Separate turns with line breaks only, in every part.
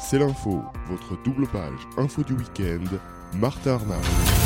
C'est l'info, votre double page info du week-end, Martin Arnaud.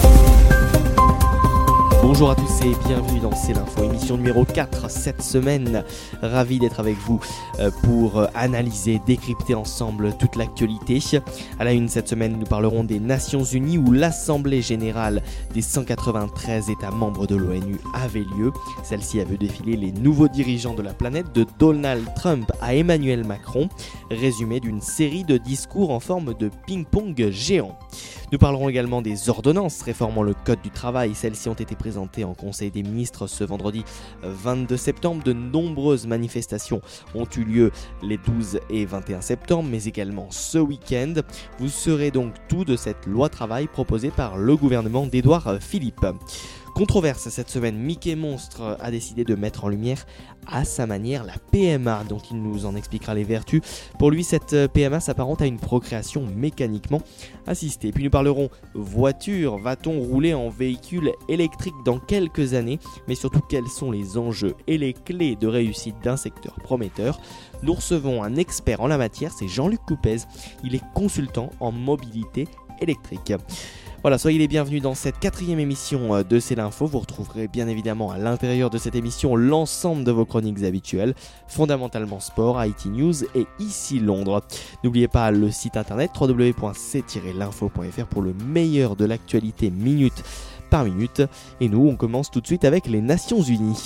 Bonjour à tous et bienvenue dans C'est l'info, émission numéro 4 cette semaine. Ravi d'être avec vous pour analyser, décrypter ensemble toute l'actualité. À la une cette semaine, nous parlerons des Nations Unies où l'Assemblée Générale des 193 États membres de l'ONU avait lieu. Celle-ci a vu défiler les nouveaux dirigeants de la planète de Donald Trump à Emmanuel Macron. Résumé d'une série de discours en forme de ping-pong géant. Nous parlerons également des ordonnances réformant le Code du travail. Celles-ci ont été présentées en Conseil des ministres ce vendredi 22 septembre. De nombreuses manifestations ont eu lieu les 12 et 21 septembre, mais également ce week-end. Vous saurez donc tout de cette loi travail proposée par le gouvernement d'Édouard Philippe. Controverse cette semaine, Mickey Monstre a décidé de mettre en lumière à sa manière la PMA dont il nous en expliquera les vertus. Pour lui, cette PMA s'apparente à une procréation mécaniquement assistée. Puis nous parlerons voiture, va-t-on rouler en véhicule électrique dans quelques années, mais surtout quels sont les enjeux et les clés de réussite d'un secteur prometteur. Nous recevons un expert en la matière, c'est Jean-Luc Coupez, il est consultant en mobilité électrique. Voilà, soyez les bienvenus dans cette 4e émission de C'est l'info. Vous retrouverez bien évidemment à l'intérieur de cette émission l'ensemble de vos chroniques habituelles, fondamentalement sport, IT News et ici Londres. N'oubliez pas le site internet www.c-l'info.fr pour le meilleur de l'actualité minute par minute. Et nous, on commence tout de suite avec les Nations Unies.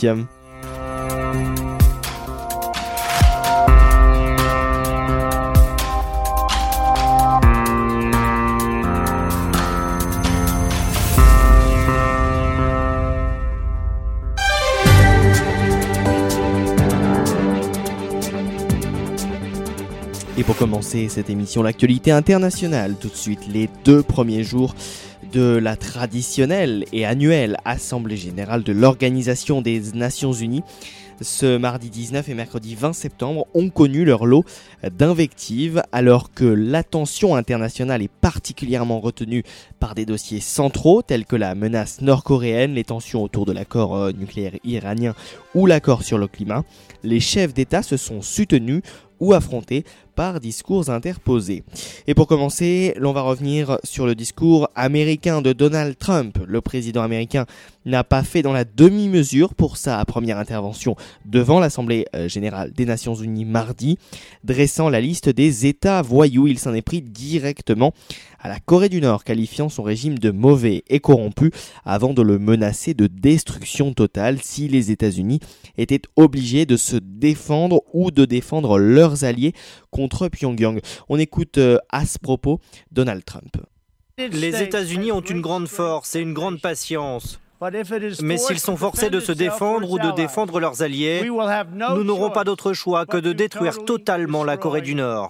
Et pour commencer cette émission, l'actualité internationale, tout de suite les 2 premiers jours de la traditionnelle et annuelle Assemblée Générale de l'Organisation des Nations Unies. Ce mardi 19 et mercredi 20 septembre ont connu leur lot d'invectives alors que l'attention internationale est particulièrement retenue par des dossiers centraux tels que la menace nord-coréenne, les tensions autour de l'accord nucléaire iranien ou l'accord sur le climat. Les chefs d'État se sont soutenus ou affrontés par discours interposés. Et pour commencer, l'on va revenir sur le discours américain de Donald Trump. Le président américain n'a pas fait dans la demi-mesure pour sa première intervention devant l'Assemblée Générale des Nations Unies mardi, dressant la liste des États voyous. Il s'en est pris directement à la Corée du Nord, qualifiant son régime de mauvais et corrompu avant de le menacer de destruction totale si les États-Unis étaient obligés de se défendre ou de défendre leurs alliés contre Pyongyang. On écoute à ce propos Donald Trump.
Les États-Unis ont une grande force et une grande patience. Mais s'ils sont forcés de se défendre ou de défendre leurs alliés, nous n'aurons pas d'autre choix que de détruire totalement la Corée du Nord.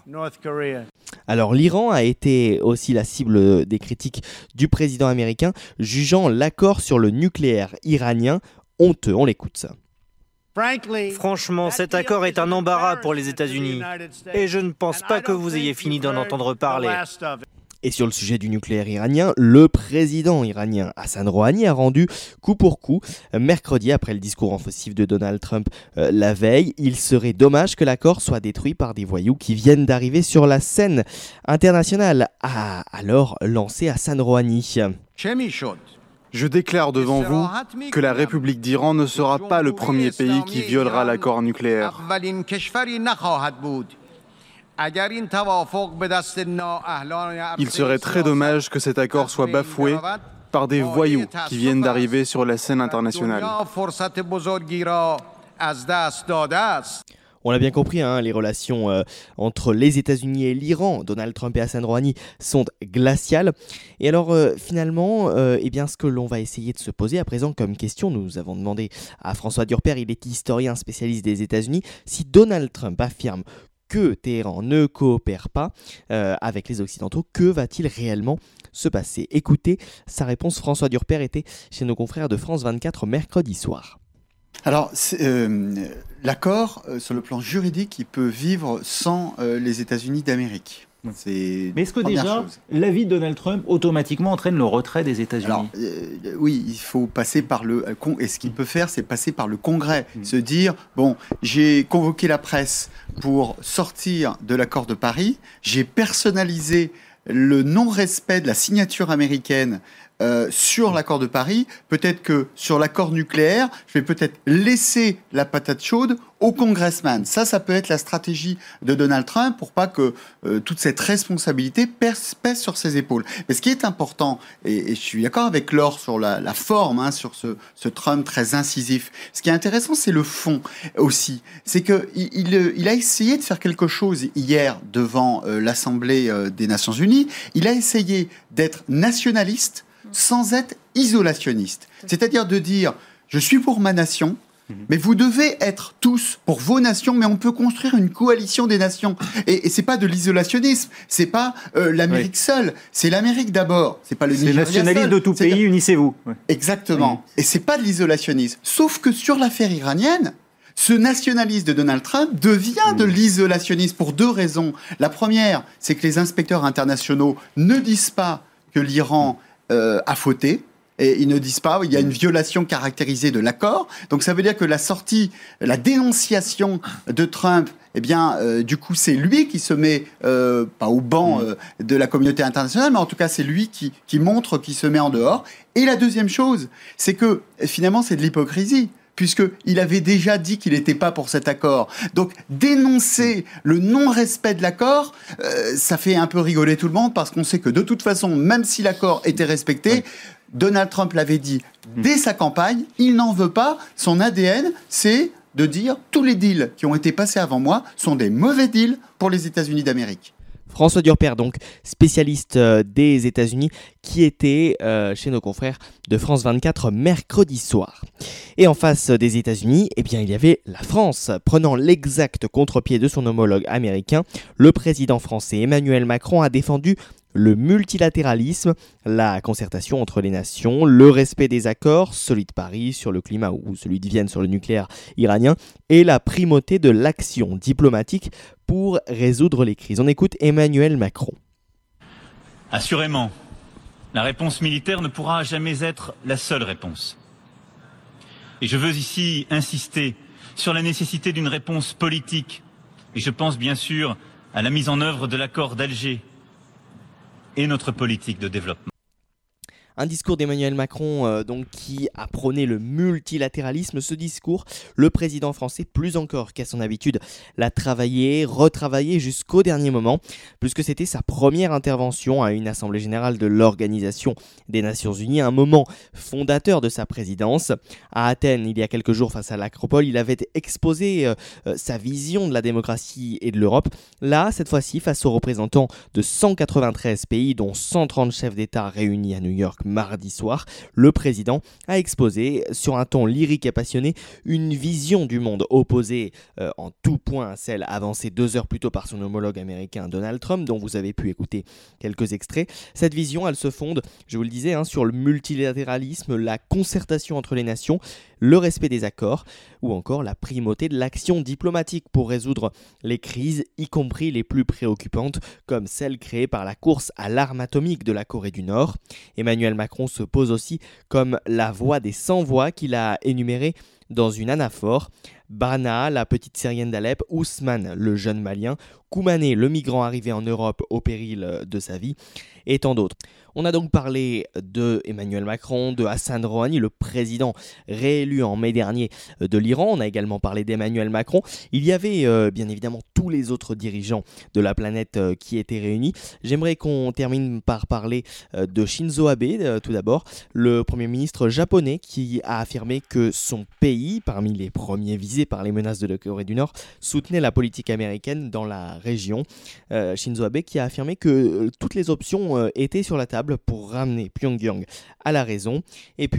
Alors l'Iran a été aussi la cible des critiques du président américain, jugeant l'accord sur le nucléaire iranien honteux. On l'écoute ça.
Franchement, cet accord est un embarras pour les États-Unis. Et je ne pense pas que vous ayez fini d'en entendre parler.
Et sur le sujet du nucléaire iranien, le président iranien Hassan Rouhani a rendu coup pour coup mercredi après le discours offensif de Donald Trump la veille. Il serait dommage que l'accord soit détruit par des voyous qui viennent d'arriver sur la scène internationale, a alors lancé Hassan Rouhani.
Je déclare devant vous que la République d'Iran ne sera pas le premier pays qui violera l'accord nucléaire. Il serait très dommage que cet accord soit bafoué par des voyous qui viennent d'arriver sur la scène internationale.
On l'a bien compris, les relations entre les États-Unis et l'Iran, Donald Trump et Hassan Rouhani, sont glaciales. Et alors finalement, ce que l'on va essayer de se poser à présent comme question, nous avons demandé à François Durper, il est historien spécialiste des États-Unis, si Donald Trump affirme que Téhéran ne coopère pas avec les Occidentaux, que va-t-il réellement se passer ? Écoutez, sa réponse, François Durper était chez nos confrères de France 24 mercredi soir.
Alors, l'accord, sur le plan juridique, il peut vivre sans les États-Unis d'Amérique. Mais est-ce que déjà, l'avis de Donald Trump automatiquement entraîne le retrait des États-Unis ?
Alors, oui, il faut passer par et ce qu'il peut faire, c'est passer par le Congrès. Se dire, bon, j'ai convoqué la presse pour sortir de l'accord de Paris, j'ai personnalisé le non-respect de la signature américaine sur l'accord de Paris. Peut-être que sur l'accord nucléaire, je vais peut-être laisser la patate chaude aux congressmen. Ça peut être la stratégie de Donald Trump pour pas que toute cette responsabilité pèse sur ses épaules. Mais ce qui est important, et je suis d'accord avec Laure sur la forme, sur ce Trump très incisif, ce qui est intéressant, c'est le fond aussi. C'est qu'il a essayé de faire quelque chose hier devant l'Assemblée des Nations Unies. Il a essayé d'être nationaliste sans être isolationniste. C'est-à-dire de dire, je suis pour ma nation, mais vous devez être tous pour vos nations, mais on peut construire une coalition des nations. Et c'est pas de l'isolationnisme, c'est pas l'Amérique seule, c'est l'Amérique d'abord. C'est pas le Nigeria seul.
C'est nationaliste de tout pays, unissez-vous.
Exactement. Et c'est pas de l'isolationnisme. Sauf que sur l'affaire iranienne, ce nationaliste de Donald Trump devient de l'isolationnisme pour deux raisons. La première, c'est que les inspecteurs internationaux ne disent pas que l'Iran a fauté. Et ils ne disent pas, il y a une violation caractérisée de l'accord. Donc ça veut dire que la dénonciation de Trump, du coup, c'est lui qui se met, pas au banc de la communauté internationale, mais en tout cas, c'est lui qui montre qu'il se met en dehors. Et la deuxième chose, c'est que finalement, c'est de l'hypocrisie, puisqu'il avait déjà dit qu'il n'était pas pour cet accord. Donc, dénoncer le non-respect de l'accord, ça fait un peu rigoler tout le monde, parce qu'on sait que de toute façon, même si l'accord était respecté, Donald Trump l'avait dit dès sa campagne, il n'en veut pas. Son ADN, c'est de dire tous les deals qui ont été passés avant moi sont des mauvais deals pour les États-Unis d'Amérique.
François Durper, donc spécialiste des États-Unis, qui était chez nos confrères de France 24 mercredi soir. Et en face des États-Unis, il y avait la France. Prenant l'exact contre-pied de son homologue américain, le président français Emmanuel Macron a défendu le multilatéralisme, la concertation entre les nations, le respect des accords, celui de Paris sur le climat ou celui de Vienne sur le nucléaire iranien, et la primauté de l'action diplomatique pour résoudre les crises. On écoute Emmanuel Macron.
Assurément, la réponse militaire ne pourra jamais être la seule réponse. Et je veux ici insister sur la nécessité d'une réponse politique. Et je pense bien sûr à la mise en œuvre de l'accord d'Alger et notre politique de développement.
Un discours d'Emmanuel Macron qui a prôné le multilatéralisme. Ce discours, le président français, plus encore qu'à son habitude, l'a travaillé, retravaillé jusqu'au dernier moment, puisque c'était sa première intervention à une assemblée générale de l'Organisation des Nations Unies, un moment fondateur de sa présidence. À Athènes, il y a quelques jours, face à l'Acropole, il avait exposé sa vision de la démocratie et de l'Europe. Là, cette fois-ci, face aux représentants de 193 pays, dont 130 chefs d'État réunis à New York mardi soir, le président a exposé sur un ton lyrique et passionné une vision du monde opposée en tout point à celle avancée 2 heures plus tôt par son homologue américain Donald Trump, dont vous avez pu écouter quelques extraits. Cette vision, elle se fonde, je vous le disais, sur le multilatéralisme, la concertation entre les nations, le respect des accords ou encore la primauté de l'action diplomatique pour résoudre les crises, y compris les plus préoccupantes, comme celle créée par la course à l'arme atomique de la Corée du Nord. Emmanuel Macron se pose aussi comme la voix des 100 voix qu'il a énumérées dans une anaphore. Bana, la petite syrienne d'Alep, Ousmane, le jeune malien, Koumané, le migrant arrivé en Europe au péril de sa vie, et tant d'autres. On a donc parlé de Emmanuel Macron, de Hassan Rouhani, le président réélu en mai dernier de l'Iran. On a également parlé d'Emmanuel Macron. Il y avait bien évidemment tous les autres dirigeants de la planète qui étaient réunis. J'aimerais qu'on termine par parler de Shinzo Abe, tout d'abord, le Premier ministre japonais qui a affirmé que son pays, parmi les premiers visés par les menaces de la Corée du Nord, soutenait la politique américaine dans la région. Shinzo Abe qui a affirmé que toutes les options étaient sur la table pour ramener Pyongyang à la raison. Et puis,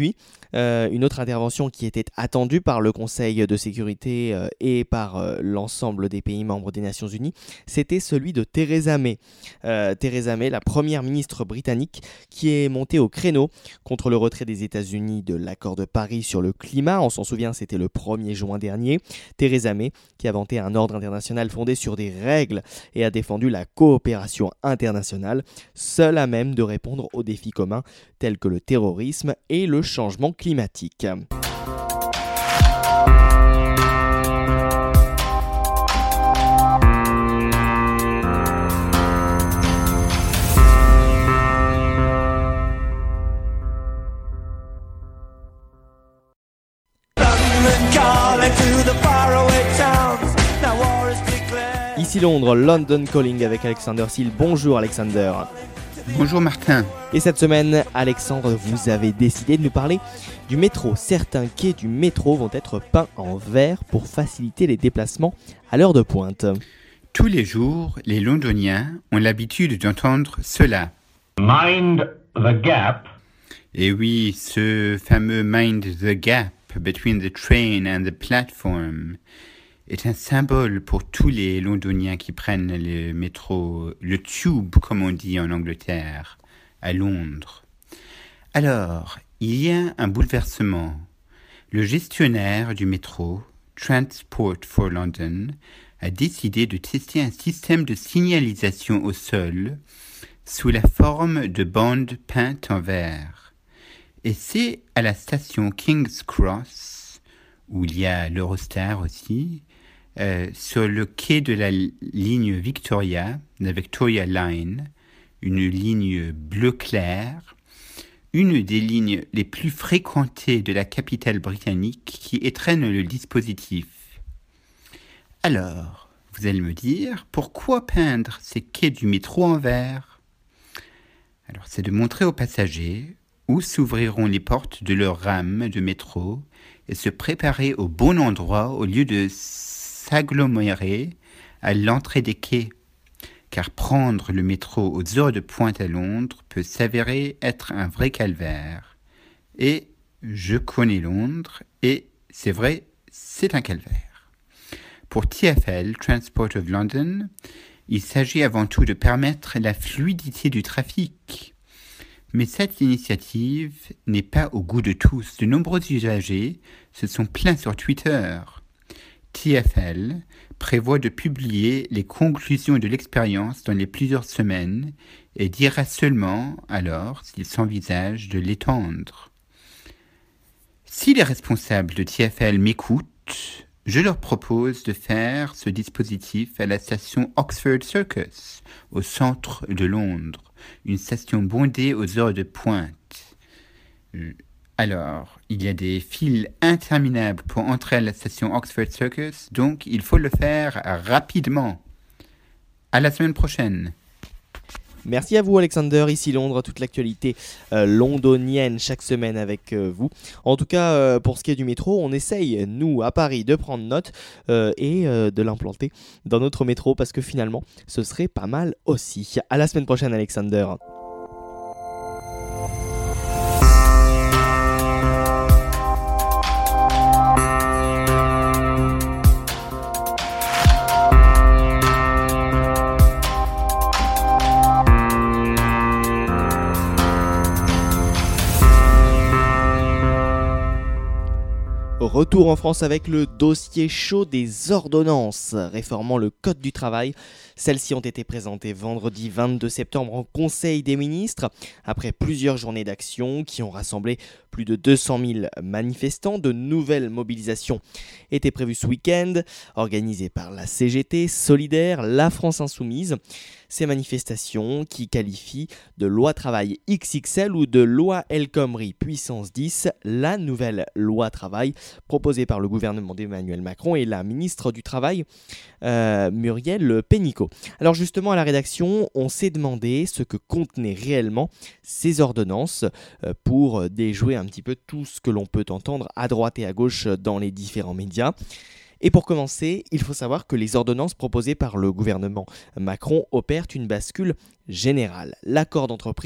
Une autre intervention qui était attendue par le Conseil de sécurité et par l'ensemble des pays membres des Nations Unies, c'était celui de Theresa May. Theresa May, la première ministre britannique qui est montée au créneau contre le retrait des États-Unis de l'accord de Paris sur le climat. On s'en souvient, c'était le 1er juin dernier. Theresa May qui a vanté un ordre international fondé sur des règles et a défendu la coopération internationale, seule à même de répondre aux défis communs tels que le terrorisme et le changement climatique. Ici Londres, London Calling avec Alexander Seal. Bonjour Alexander.
Bonjour Martin.
Et cette semaine, Alexandre, vous avez décidé de nous parler du métro. Certains quais du métro vont être peints en vert pour faciliter les déplacements à l'heure de pointe.
Tous les jours, les Londoniens ont l'habitude d'entendre cela.
Mind the gap.
Et oui, ce fameux mind the gap between the train and the platform est un symbole pour tous les Londoniens qui prennent le métro, le tube comme on dit en Angleterre, à Londres. Alors, il y a un bouleversement. Le gestionnaire du métro, Transport for London, a décidé de tester un système de signalisation au sol sous la forme de bandes peintes en vert. Et c'est à la station King's Cross, où il y a l'Eurostar aussi, sur le quai de la ligne Victoria, la Victoria Line, une ligne bleu clair, une des lignes les plus fréquentées de la capitale britannique qui étrenne le dispositif. Alors, vous allez me dire, pourquoi peindre ces quais du métro en vert ? Alors, c'est de montrer aux passagers où s'ouvriront les portes de leur rame de métro et se préparer au bon endroit au lieu de s'agglomérer à l'entrée des quais, car prendre le métro aux heures de pointe à Londres peut s'avérer être un vrai calvaire. Et je connais Londres, et c'est vrai, c'est un calvaire. Pour TfL, Transport of London, il s'agit avant tout de permettre la fluidité du trafic. Mais cette initiative n'est pas au goût de tous. De nombreux usagers se sont plaints sur Twitter. TfL prévoit de publier les conclusions de l'expérience dans les plusieurs semaines et dira seulement alors s'il s'envisage de l'étendre. Si les responsables de TfL m'écoutent, je leur propose de faire ce dispositif à la station Oxford Circus, au centre de Londres, une station bondée aux heures de pointe. Alors, il y a des files interminables pour entrer à la station Oxford Circus, donc il faut le faire rapidement. À la semaine prochaine.
Merci à vous Alexander, ici Londres, toute l'actualité londonienne chaque semaine avec vous. En tout cas, pour ce qui est du métro, on essaye, nous, à Paris, de prendre note et de l'implanter dans notre métro parce que finalement, ce serait pas mal aussi. À la semaine prochaine Alexander. Retour en France avec le dossier chaud des ordonnances réformant le Code du travail. Celles-ci ont été présentées vendredi 22 septembre en Conseil des ministres après plusieurs journées d'action qui ont rassemblé plus de 200 000 manifestants. De nouvelles mobilisations étaient prévues ce week-end, organisées par la CGT, Solidaire, la France Insoumise. Ces manifestations qui qualifient de loi travail XXL ou de loi El Khomri puissance 10, la nouvelle loi travail proposée par le gouvernement d'Emmanuel Macron et la ministre du Travail, Muriel Pénicaud. Alors justement, à la rédaction, on s'est demandé ce que contenaient réellement ces ordonnances pour déjouer un petit peu tout ce que l'on peut entendre à droite et à gauche dans les différents médias. Et pour commencer, il faut savoir que les ordonnances proposées par le gouvernement Macron opèrent une bascule générale. L'accord d'entreprise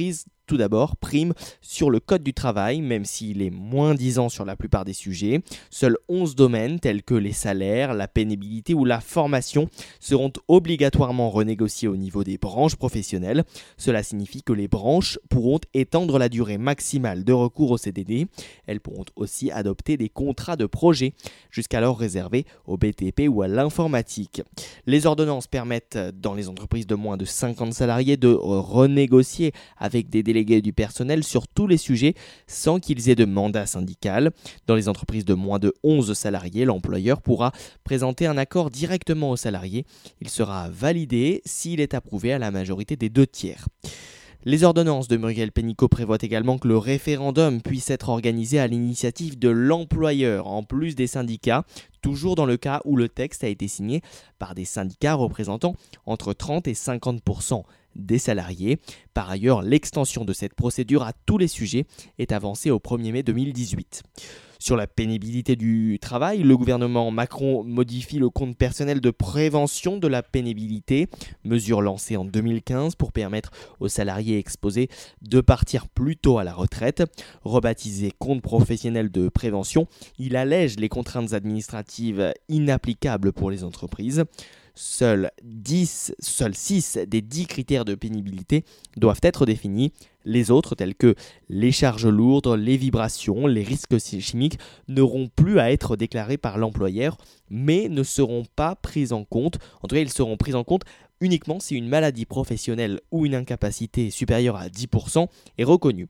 Tout d'abord, prime sur le code du travail, même s'il est moins disant sur la plupart des sujets. Seuls 11 domaines tels que les salaires, la pénibilité ou la formation seront obligatoirement renégociés au niveau des branches professionnelles. Cela signifie que les branches pourront étendre la durée maximale de recours au CDD. Elles pourront aussi adopter des contrats de projet, jusqu'alors réservés au BTP ou à l'informatique. Les ordonnances permettent, dans les entreprises de moins de 50 salariés, de renégocier avec des délégués du personnel sur tous les sujets sans qu'ils aient de mandat syndical. Dans les entreprises de moins de 11 salariés, l'employeur pourra présenter un accord directement aux salariés. Il sera validé s'il est approuvé à la majorité des 2/3. Les ordonnances de Muriel Pénicaud prévoient également que le référendum puisse être organisé à l'initiative de l'employeur, en plus des syndicats, toujours dans le cas où le texte a été signé par des syndicats représentant entre 30 et 50% des salariés. Par ailleurs, l'extension de cette procédure à tous les sujets est avancée au 1er mai 2018. Sur la pénibilité du travail, le gouvernement Macron modifie le compte personnel de prévention de la pénibilité, mesure lancée en 2015 pour permettre aux salariés exposés de partir plus tôt à la retraite. Rebaptisé compte professionnel de prévention, il allège les contraintes administratives inapplicables pour les entreprises. Seuls 6 des 10 critères de pénibilité doivent être définis. Les autres, tels que les charges lourdes, les vibrations, les risques chimiques, n'auront plus à être déclarés par l'employeur, mais ne seront pas pris en compte. En tout cas, ils seront pris en compte uniquement si une maladie professionnelle ou une incapacité supérieure à 10% est reconnue.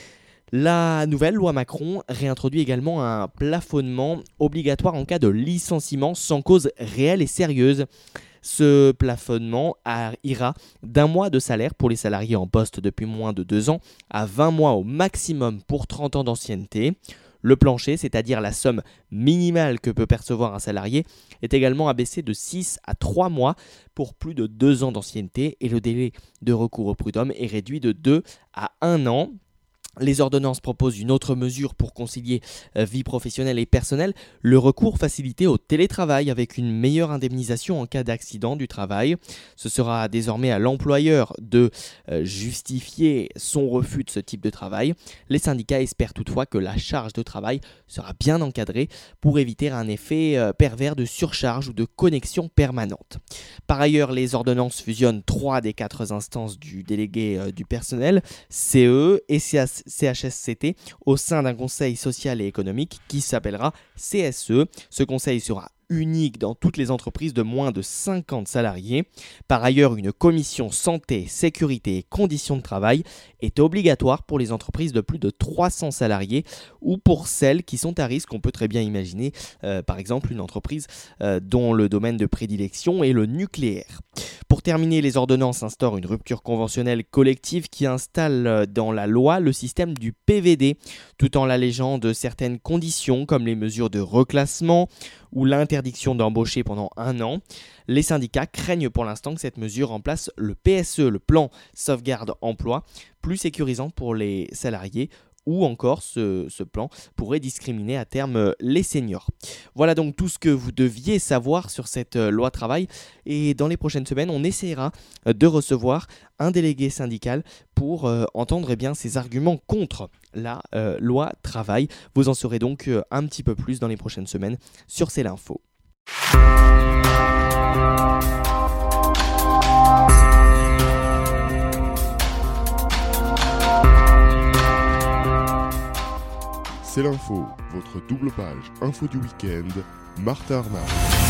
La nouvelle loi Macron réintroduit également un plafonnement obligatoire en cas de licenciement sans cause réelle et sérieuse. Ce plafonnement ira d'1 mois de salaire pour les salariés en poste depuis moins de 2 ans à 20 mois au maximum pour 30 ans d'ancienneté. Le plancher, c'est-à-dire la somme minimale que peut percevoir un salarié, est également abaissé de 6 à 3 mois pour plus de 2 ans d'ancienneté et le délai de recours au prud'homme est réduit de 2 à 1 an. Les ordonnances proposent une autre mesure pour concilier vie professionnelle et personnelle, le recours facilité au télétravail avec une meilleure indemnisation en cas d'accident du travail. Ce sera désormais à l'employeur de justifier son refus de ce type de travail. Les syndicats espèrent toutefois que la charge de travail sera bien encadrée pour éviter un effet pervers de surcharge ou de connexion permanente. Par ailleurs, les ordonnances fusionnent 3 des 4 instances du délégué du personnel, CE et CHSCT au sein d'un conseil social et économique qui s'appellera CSE. Ce conseil sera unique dans toutes les entreprises de moins de 50 salariés. Par ailleurs, une commission santé, sécurité et conditions de travail est obligatoire pour les entreprises de plus de 300 salariés ou pour celles qui sont à risque. On peut très bien imaginer, par exemple, une entreprise dont le domaine de prédilection est le nucléaire. Pour terminer, les ordonnances instaurent une rupture conventionnelle collective qui installe dans la loi le système du PVD, tout en l'allégeant de certaines conditions comme les mesures de reclassement ou l'interdiction d'embaucher pendant 1 an. Les syndicats craignent pour l'instant que cette mesure remplace le PSE, le plan sauvegarde emploi, plus sécurisant pour les salariés, ou encore ce plan pourrait discriminer à terme les seniors. Voilà donc tout ce que vous deviez savoir sur cette loi travail, et dans les prochaines semaines on essaiera de recevoir un délégué syndical pour entendre ses arguments contre la loi travail. Vous en saurez donc un petit peu plus dans les prochaines semaines sur C'est l'Info.
C'est l'info, votre double page info du week-end, Martha Arnaud.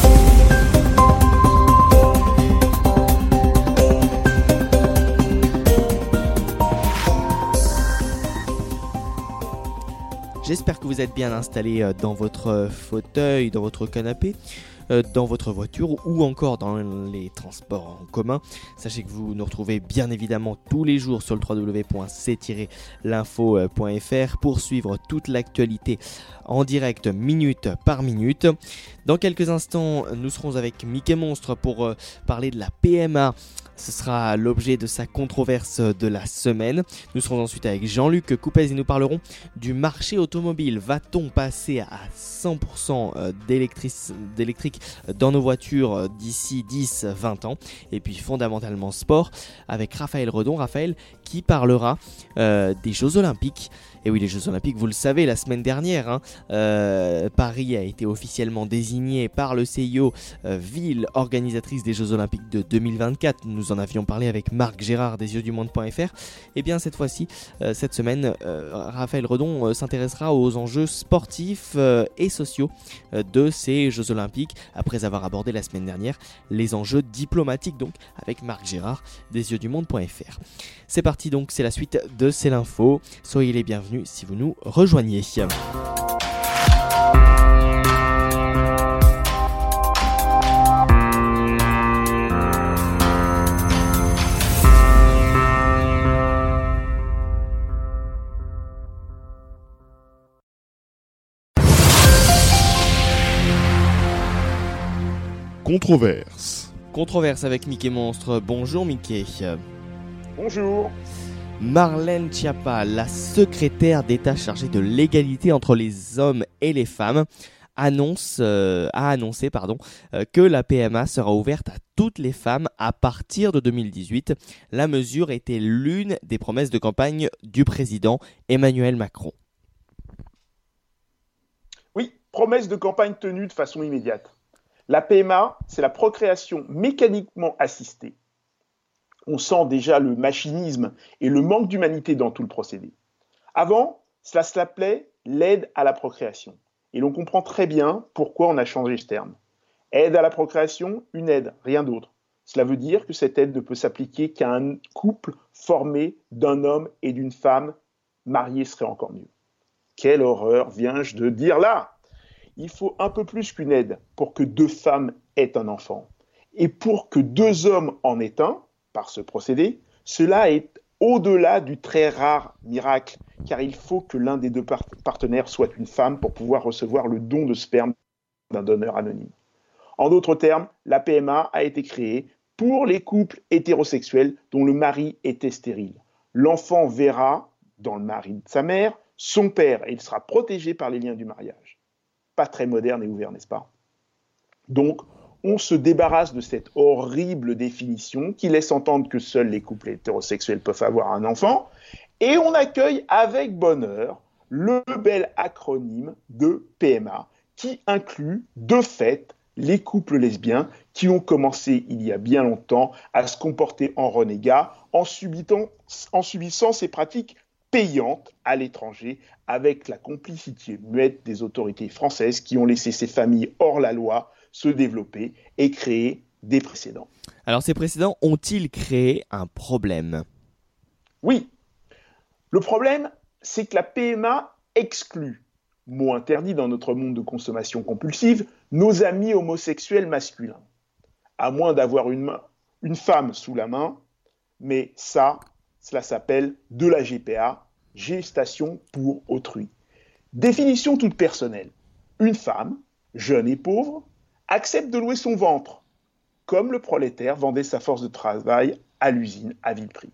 J'espère que vous êtes bien installés dans votre fauteuil, dans votre canapé, dans votre voiture ou encore dans les transports en commun. Sachez que vous nous retrouvez bien évidemment tous les jours sur le www.c-l'info.fr pour suivre toute l'actualité en direct minute par minute. Dans quelques instants, nous serons avec Mickey Monstre pour parler de la PMA. Ce sera l'objet de sa controverse de la semaine. Nous serons ensuite avec Jean-Luc Coupez et nous parlerons du marché automobile. Va-t-on passer à 100% d'électrique dans nos voitures d'ici 10-20 ans. Et puis fondamentalement sport avec Raphaël Redon. Raphaël qui parlera des Jeux Olympiques. Et oui, les Jeux Olympiques, vous le savez, la semaine dernière, Paris a été officiellement désigné par le CIO ville organisatrice des Jeux Olympiques de 2024. Nous en avions parlé avec Marc Gérard des yeuxdumonde.fr. Et bien cette fois-ci, cette semaine, Raphaël Redon s'intéressera aux enjeux sportifs et sociaux de ces Jeux Olympiques, après avoir abordé la semaine dernière les enjeux diplomatiques, donc avec Marc Gérard des yeuxdumonde.fr. C'est parti donc, c'est la suite de C'est l'info. Soyez les bienvenus si vous nous rejoignez. Controverse avec Mickey Monstre. Bonjour Mickey.
Bonjour.
Marlène Schiappa, la secrétaire d'État chargée de l'égalité entre les hommes et les femmes, a annoncé que la PMA sera ouverte à toutes les femmes à partir de 2018. La mesure était l'une des promesses de campagne du président Emmanuel Macron.
Oui, promesse de campagne tenue de façon immédiate. La PMA, c'est la procréation mécaniquement assistée. On sent déjà le machinisme et le manque d'humanité dans tout le procédé. Avant, cela s'appelait l'aide à la procréation. Et l'on comprend très bien pourquoi on a changé ce terme. Aide à la procréation, une aide, rien d'autre. Cela veut dire que cette aide ne peut s'appliquer qu'à un couple formé d'un homme et d'une femme. Mariés serait encore mieux. Quelle horreur viens-je de dire là ? Il faut un peu plus qu'une aide pour que 2 femmes aient un enfant. Et pour que 2 hommes en aient un, par ce procédé, cela est au-delà du très rare miracle, car il faut que l'un des 2 partenaires soit une femme pour pouvoir recevoir le don de sperme d'un donneur anonyme. En d'autres termes, la PMA a été créée pour les couples hétérosexuels dont le mari était stérile. L'enfant verra, dans le mari de sa mère, son père et il sera protégé par les liens du mariage. Pas très moderne et ouvert, n'est-ce pas ? Donc, on se débarrasse de cette horrible définition qui laisse entendre que seuls les couples hétérosexuels peuvent avoir un enfant, et on accueille avec bonheur le bel acronyme de PMA, qui inclut de fait les couples lesbiens qui ont commencé il y a bien longtemps à se comporter en renégats en subissant ces pratiques payantes à l'étranger avec la complicité muette des autorités françaises qui ont laissé ces familles hors la loi se développer et créer des précédents.
Alors ces précédents ont-ils créé un problème ?
Oui. Le problème, c'est que la PMA exclut, mot interdit dans notre monde de consommation compulsive, nos amis homosexuels masculins. À moins d'avoir une femme sous la main, mais cela s'appelle de la GPA, gestation pour autrui. Définition toute personnelle. Une femme, jeune et pauvre, accepte de louer son ventre, comme le prolétaire vendait sa force de travail à l'usine à vil prix.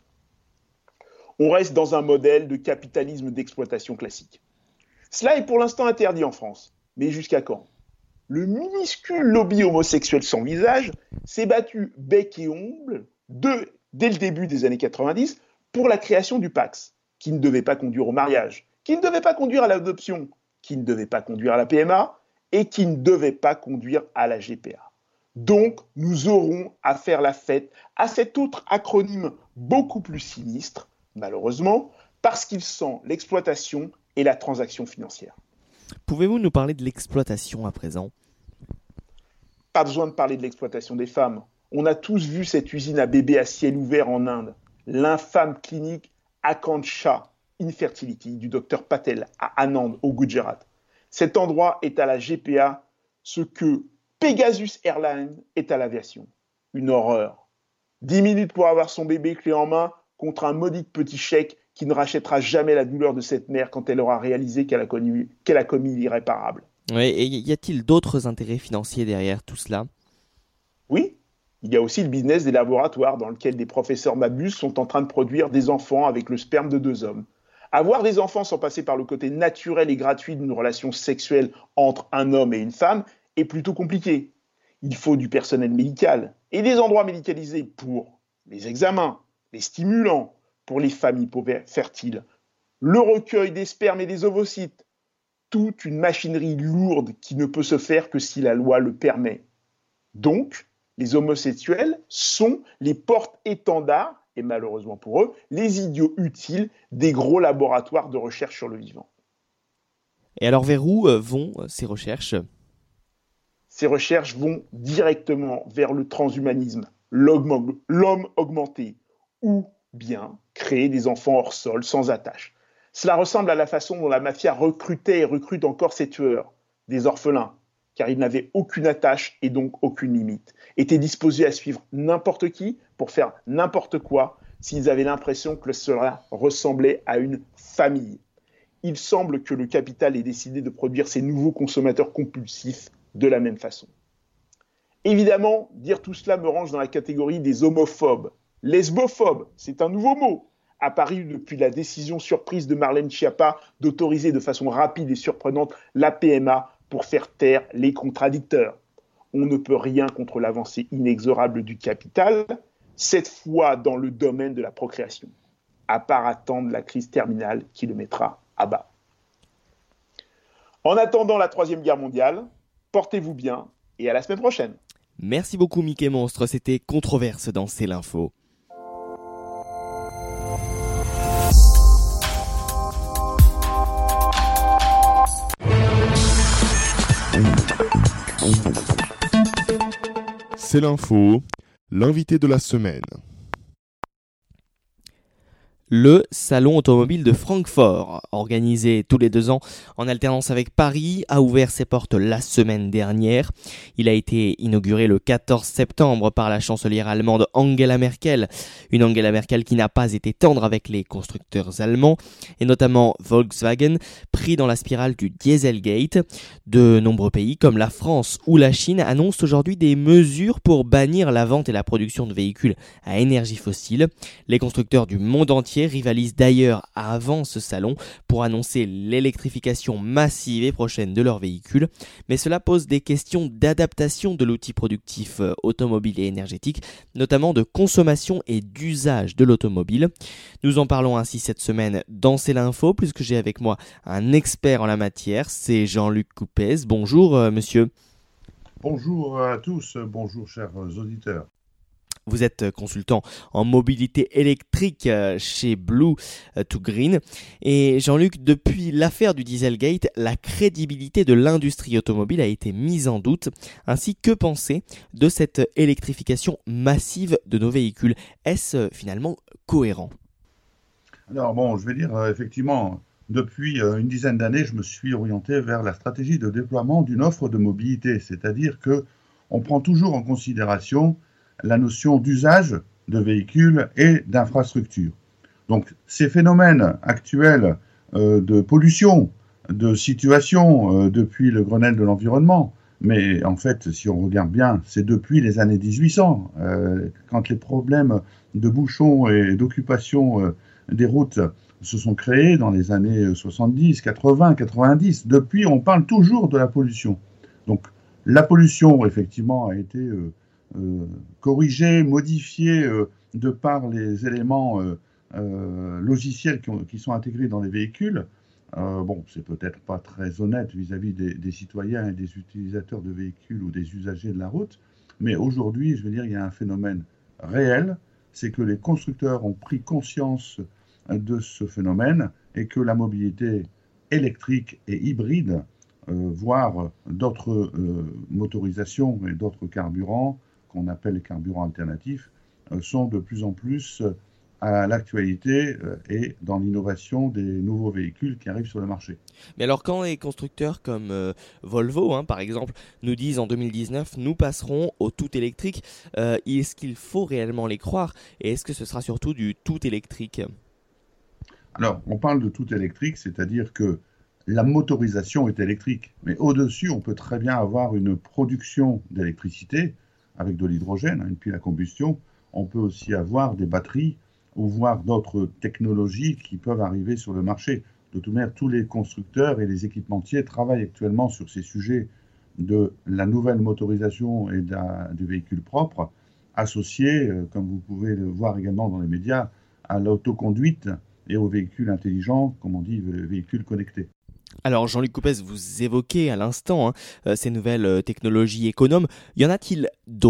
On reste dans un modèle de capitalisme d'exploitation classique. Cela est pour l'instant interdit en France, mais jusqu'à quand ? Le minuscule lobby homosexuel sans visage s'est battu bec et ongle dès le début des années 90 pour la création du PACS, qui ne devait pas conduire au mariage, qui ne devait pas conduire à l'adoption, qui ne devait pas conduire à la PMA, et qui ne devait pas conduire à la GPA. Donc, nous aurons à faire la fête à cet autre acronyme beaucoup plus sinistre, malheureusement, parce qu'il sent l'exploitation et la transaction financière.
Pouvez-vous nous parler de l'exploitation à présent ?
Pas besoin de parler de l'exploitation des femmes. On a tous vu cette usine à bébés à ciel ouvert en Inde, l'infâme clinique Akanksha Infertility du docteur Patel à Anand, au Gujarat. Cet endroit est à la GPA ce que Pegasus Airlines est à l'aviation. Une horreur. 10 minutes pour avoir son bébé clé en main contre un maudit petit chèque qui ne rachètera jamais la douleur de cette mère quand elle aura réalisé qu'elle a commis l'irréparable.
Oui, et y a-t-il d'autres intérêts financiers derrière tout cela ?
Oui, il y a aussi le business des laboratoires dans lequel des professeurs m'abusent sont en train de produire des enfants avec le sperme de 2 hommes. Avoir des enfants sans passer par le côté naturel et gratuit d'une relation sexuelle entre un homme et une femme est plutôt compliqué. Il faut du personnel médical et des endroits médicalisés pour les examens, les stimulants, pour les familles fertiles, le recueil des spermes et des ovocytes, toute une machinerie lourde qui ne peut se faire que si la loi le permet. Donc, les homosexuels sont les porte-étendards, et malheureusement pour eux, les idiots utiles des gros laboratoires de recherche sur le vivant.
Et alors vers où vont ces recherches ?
Ces recherches vont directement vers le transhumanisme, l'homme augmenté, ou bien créer des enfants hors sol, sans attache. Cela ressemble à la façon dont la mafia recrutait et recrute encore ses tueurs, des orphelins, car ils n'avaient aucune attache et donc aucune limite, étaient disposés à suivre n'importe qui pour faire n'importe quoi s'ils avaient l'impression que cela ressemblait à une famille. Il semble que le capital ait décidé de produire ces nouveaux consommateurs compulsifs de la même façon. Évidemment, dire tout cela me range dans la catégorie des homophobes. Lesbophobes, c'est un nouveau mot, apparu depuis la décision surprise de Marlène Schiappa d'autoriser de façon rapide et surprenante la PMA pour faire taire les contradicteurs. On ne peut rien contre l'avancée inexorable du capital, cette fois dans le domaine de la procréation, à part attendre la crise terminale qui le mettra à bas. En attendant la Troisième Guerre mondiale, portez-vous bien et à la semaine prochaine.
Merci beaucoup Mickey Monstre, c'était Controverse dans C'est l'Info.
C'est l'info, l'invité de la semaine.
Le Salon automobile de Francfort, organisé tous les 2 ans en alternance avec Paris, a ouvert ses portes la semaine dernière. Il a été inauguré le 14 septembre par la chancelière allemande Angela Merkel, une Angela Merkel qui n'a pas été tendre avec les constructeurs allemands, et notamment Volkswagen, pris dans la spirale du Dieselgate. De nombreux pays comme la France ou la Chine annoncent aujourd'hui des mesures pour bannir la vente et la production de véhicules à énergie fossile. Les constructeurs du monde entier rivalisent d'ailleurs avant ce salon pour annoncer l'électrification massive et prochaine de leurs véhicules, mais cela pose des questions d'adaptation de l'outil productif automobile et énergétique, notamment de consommation et d'usage de l'automobile. Nous en parlons ainsi cette semaine dans C'est l'Info, puisque j'ai avec moi un expert en la matière, c'est Jean-Luc Coupez. Bonjour monsieur.
Bonjour à tous, bonjour chers auditeurs.
Vous êtes consultant en mobilité électrique chez Blue to Green. Et Jean-Luc, depuis l'affaire du Dieselgate, la crédibilité de l'industrie automobile a été mise en doute. Ainsi, que penser de cette électrification massive de nos véhicules ? Est-ce finalement cohérent ?
Alors bon, je vais dire effectivement, depuis une dizaine d'années, je me suis orienté vers la stratégie de déploiement d'une offre de mobilité. C'est-à-dire qu'on prend toujours en considération la notion d'usage de véhicules et d'infrastructures. Donc ces phénomènes actuels de pollution, de situation depuis le Grenelle de l'environnement, mais en fait, si on regarde bien, c'est depuis les années 1800, quand les problèmes de bouchons et d'occupation des routes se sont créés dans les années 70, 80, 90. Depuis, on parle toujours de la pollution. Donc la pollution, effectivement, a été corrigé, modifié de par les éléments logiciels qui sont intégrés dans les véhicules. Bon, c'est peut-être pas très honnête vis-à-vis des citoyens et des utilisateurs de véhicules ou des usagers de la route, mais aujourd'hui, je veux dire, il y a un phénomène réel, c'est que les constructeurs ont pris conscience de ce phénomène et que la mobilité électrique et hybride, voire d'autres motorisations et d'autres carburants, qu'on appelle les carburants alternatifs, sont de plus en plus à l'actualité et dans l'innovation des nouveaux véhicules qui arrivent sur le marché.
Mais alors quand les constructeurs comme Volvo, par exemple, nous disent en 2019 nous passerons au tout électrique, est-ce qu'il faut réellement les croire et est-ce que ce sera surtout du tout électrique ?
Alors on parle de tout électrique, c'est-à-dire que la motorisation est électrique, mais au-dessus on peut très bien avoir une production d'électricité avec de l'hydrogène, une pile à combustion. On peut aussi avoir des batteries ou voir d'autres technologies qui peuvent arriver sur le marché. De toute manière, tous les constructeurs et les équipementiers travaillent actuellement sur ces sujets de la nouvelle motorisation et du véhicule propre, associé, comme vous pouvez le voir également dans les médias, à l'autoconduite et aux véhicules intelligents, comme on dit, véhicules connectés.
Alors Jean-Luc Coupez, vous évoquez à l'instant ces nouvelles technologies économes. Y en a-t-il d'autres ?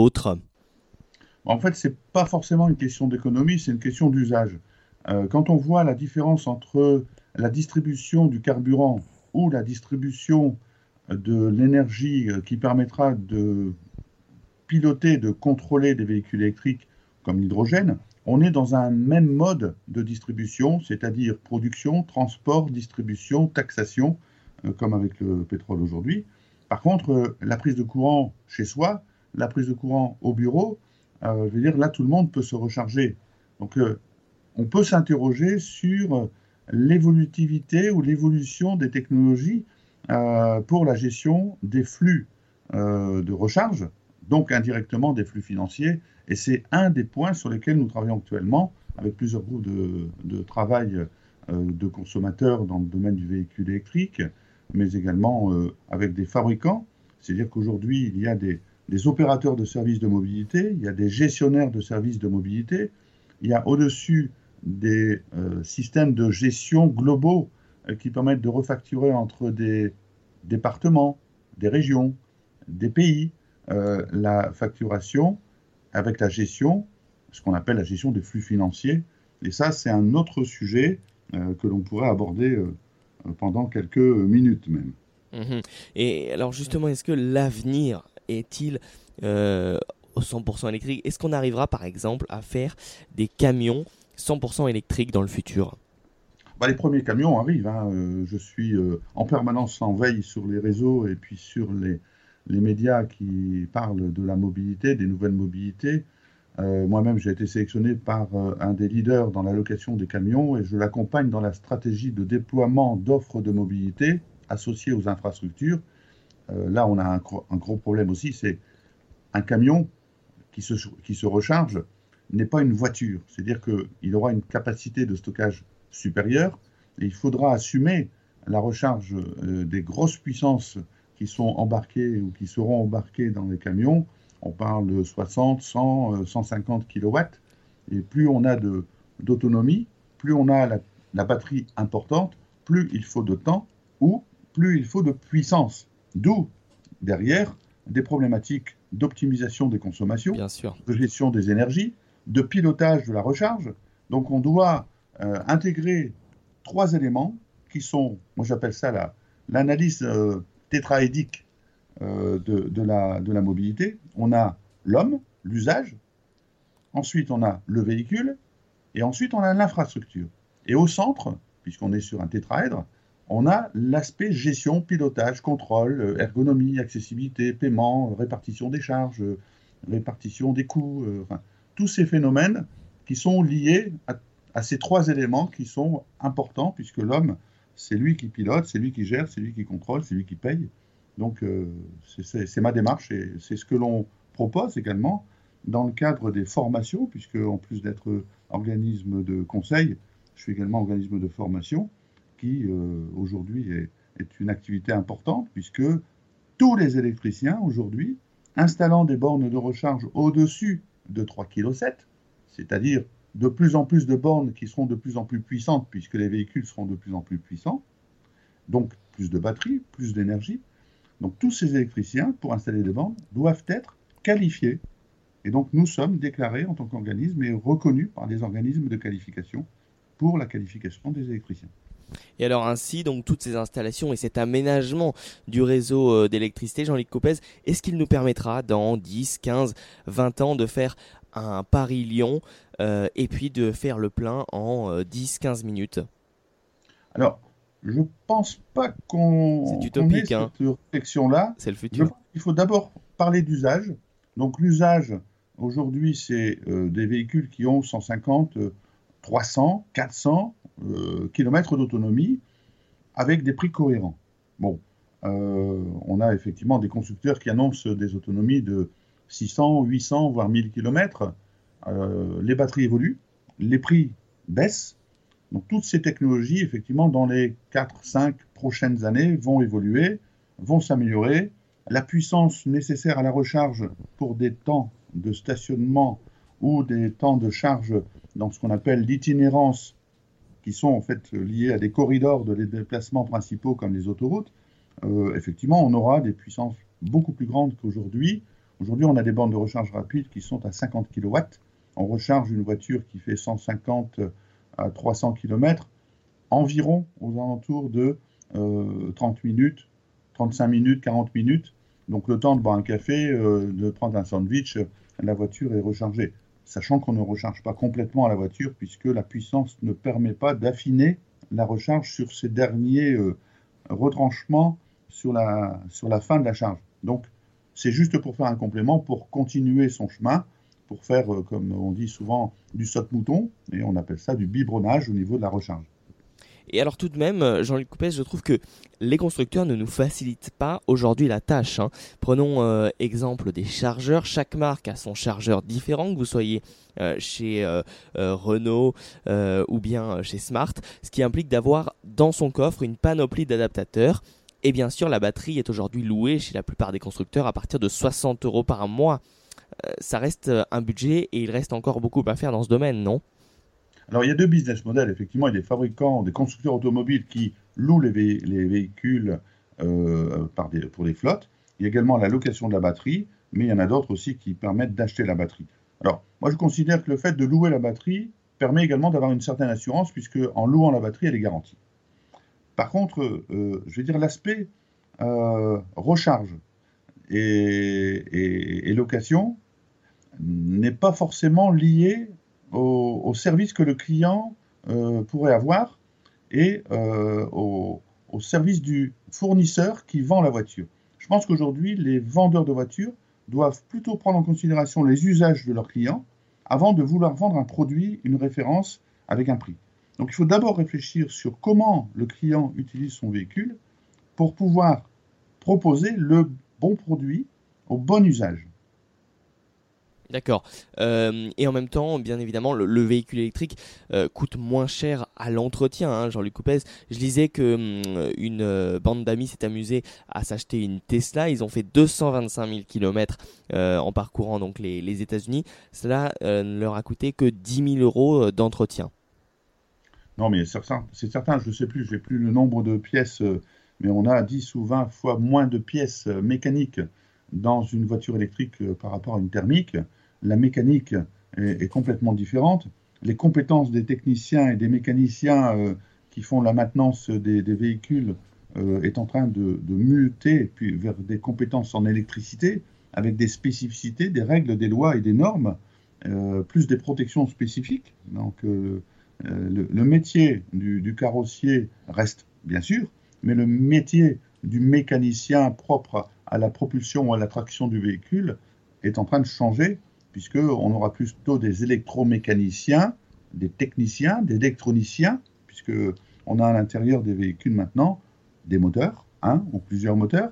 En fait, ce n'est pas forcément une question d'économie, c'est une question d'usage. Quand on voit la différence entre la distribution du carburant ou la distribution de l'énergie qui permettra de piloter, de contrôler des véhicules électriques comme l'hydrogène, on est dans un même mode de distribution, c'est-à-dire production, transport, distribution, taxation, comme avec le pétrole aujourd'hui. Par contre, la prise de courant chez soi, la prise de courant au bureau, je veux dire, là, tout le monde peut se recharger. Donc, on peut s'interroger sur l'évolutivité ou l'évolution des technologies pour la gestion des flux de recharge, donc indirectement des flux financiers. Et c'est un des points sur lesquels nous travaillons actuellement avec plusieurs groupes de travail de consommateurs dans le domaine du véhicule électrique, mais également avec des fabricants. C'est-à-dire qu'aujourd'hui, il y a des opérateurs de services de mobilité, il y a des gestionnaires de services de mobilité, il y a au-dessus des systèmes de gestion globaux qui permettent de refacturer entre des départements, des régions, des pays, la facturation avec la gestion, ce qu'on appelle la gestion des flux financiers. Et ça, c'est un autre sujet que l'on pourrait aborder pendant quelques minutes même.
Mmh. Et alors justement, est-ce que l'avenir est-il au 100% électrique ? Est-ce qu'on arrivera par exemple à faire des camions 100% électriques dans le futur ?
Les premiers camions arrivent. Je suis en permanence en veille sur les réseaux et puis sur les médias qui parlent de la mobilité, des nouvelles mobilités. Moi-même, j'ai été sélectionné par un des leaders dans la location des camions et je l'accompagne dans la stratégie de déploiement d'offres de mobilité associées aux infrastructures. Là, on a un gros problème aussi, c'est un camion qui se recharge n'est pas une voiture. C'est-à-dire qu'il aura une capacité de stockage supérieure et il faudra assumer la recharge des grosses puissances qui sont embarquées ou qui seront embarquées dans les camions. On parle de 60, 100, 150 kW. Et plus on a d'autonomie, plus on a la batterie importante, plus il faut de temps ou plus il faut de puissance. D'où, derrière, des problématiques d'optimisation des consommations, de gestion des énergies, de pilotage de la recharge. Donc on doit intégrer 3 éléments qui sont, moi j'appelle ça l'analyse tétraédique de la mobilité. On a l'homme, l'usage, ensuite on a le véhicule, et ensuite on a l'infrastructure. Et au centre, puisqu'on est sur un tétraèdre, on a l'aspect gestion, pilotage, contrôle, ergonomie, accessibilité, paiement, répartition des charges, répartition des coûts, tous ces phénomènes qui sont liés à ces 3 éléments qui sont importants, puisque l'homme, c'est lui qui pilote, c'est lui qui gère, c'est lui qui contrôle, c'est lui qui paye. Donc c'est ma démarche et c'est ce que l'on propose également dans le cadre des formations, puisque en plus d'être organisme de conseil, je suis également organisme de formation, qui aujourd'hui est une activité importante, puisque tous les électriciens aujourd'hui, installant des bornes de recharge au-dessus de 3,7 kg, c'est-à-dire de plus en plus de bornes qui seront de plus en plus puissantes, puisque les véhicules seront de plus en plus puissants, donc plus de batterie, plus d'énergie. Donc tous ces électriciens, pour installer des bornes, doivent être qualifiés. Et donc nous sommes déclarés en tant qu'organisme et reconnus par des organismes de qualification pour la qualification des électriciens.
Et alors ainsi, donc toutes ces installations et cet aménagement du réseau d'électricité, Jean-Luc Coupez, est-ce qu'il nous permettra dans 10, 15, 20 ans de faire un Paris-Lyon et puis de faire le plein en 10-15 minutes ?
Alors, je ne pense pas qu'on ait cette réflexion-là.
C'est le futur.
Il faut d'abord parler d'usage. Donc l'usage, aujourd'hui, c'est des véhicules qui ont 150, 300, 400 kilomètres d'autonomie avec des prix cohérents. Bon, on a effectivement des constructeurs qui annoncent des autonomies de 600, 800, voire 1000 km. Les batteries évoluent, les prix baissent. Donc toutes ces technologies, effectivement, dans les 4-5 prochaines années, vont évoluer, vont s'améliorer, la puissance nécessaire à la recharge pour des temps de stationnement ou des temps de charge dans ce qu'on appelle l'itinérance, qui sont en fait liés à des corridors de déplacements principaux comme les autoroutes, effectivement, on aura des puissances beaucoup plus grandes qu'aujourd'hui. Aujourd'hui, on a des bornes de recharge rapide qui sont à 50 kW. On recharge une voiture qui fait 150 à 300 km environ aux alentours de 30 minutes, 35 minutes, 40 minutes. Donc le temps de boire un café, de prendre un sandwich, la voiture est rechargée. Sachant qu'on ne recharge pas complètement la voiture puisque la puissance ne permet pas d'affiner la recharge sur ces derniers retranchements sur la fin de la charge. Donc c'est juste pour faire un complément, pour continuer son chemin, pour faire, comme on dit souvent, du saute-mouton, et on appelle ça du biberonnage au niveau de la recharge.
Et alors tout de même, Jean-Luc Coupez, je trouve que les constructeurs ne nous facilitent pas aujourd'hui la tâche. Prenons exemple des chargeurs. Chaque marque a son chargeur différent, que vous soyez chez Renault ou bien chez Smart, ce qui implique d'avoir dans son coffre une panoplie d'adaptateurs. Et bien sûr, la batterie est aujourd'hui louée chez la plupart des constructeurs à partir de 60 € par mois. Ça reste un budget et il reste encore beaucoup à faire dans ce domaine, non ?
Alors, il y a deux business models. Effectivement, il y a des fabricants, des constructeurs automobiles qui louent les véhicules pour les flottes. Il y a également la location de la batterie, mais il y en a d'autres aussi qui permettent d'acheter la batterie. Alors, moi, je considère que le fait de louer la batterie permet également d'avoir une certaine assurance, puisque en louant la batterie, elle est garantie. Par contre, je vais dire l'aspect recharge et location n'est pas forcément lié au service que le client pourrait avoir et au service du fournisseur qui vend la voiture. Je pense qu'aujourd'hui, les vendeurs de voitures doivent plutôt prendre en considération les usages de leurs clients avant de vouloir vendre un produit, une référence avec un prix. Donc il faut d'abord réfléchir sur comment le client utilise son véhicule pour pouvoir proposer le bon produit au bon usage.
D'accord. Et en même temps, bien évidemment, le véhicule électrique coûte moins cher à l'entretien. Jean-Luc Coupez, je lisais qu'une bande d'amis s'est amusée à s'acheter une Tesla. Ils ont fait 225 000 km en parcourant donc les États-Unis. Cela ne leur a coûté que 10 000 € d'entretien.
Non, mais c'est certain, je ne sais plus, je n'ai plus le nombre de pièces, mais on a 10 ou 20 fois moins de pièces mécaniques dans une voiture électrique par rapport à une thermique. La mécanique est complètement différente. Les compétences des techniciens et des mécaniciens qui font la maintenance des véhicules est en train de muter puis vers des compétences en électricité avec des spécificités, des règles, des lois et des normes, plus des protections spécifiques. Donc le métier du carrossier reste bien sûr, mais le métier du mécanicien propre à la propulsion ou à la traction du véhicule est en train de changer, puisqu'on aura plutôt des électromécaniciens, des techniciens, des électroniciens, puisqu'on a à l'intérieur des véhicules maintenant des moteurs, ou plusieurs moteurs.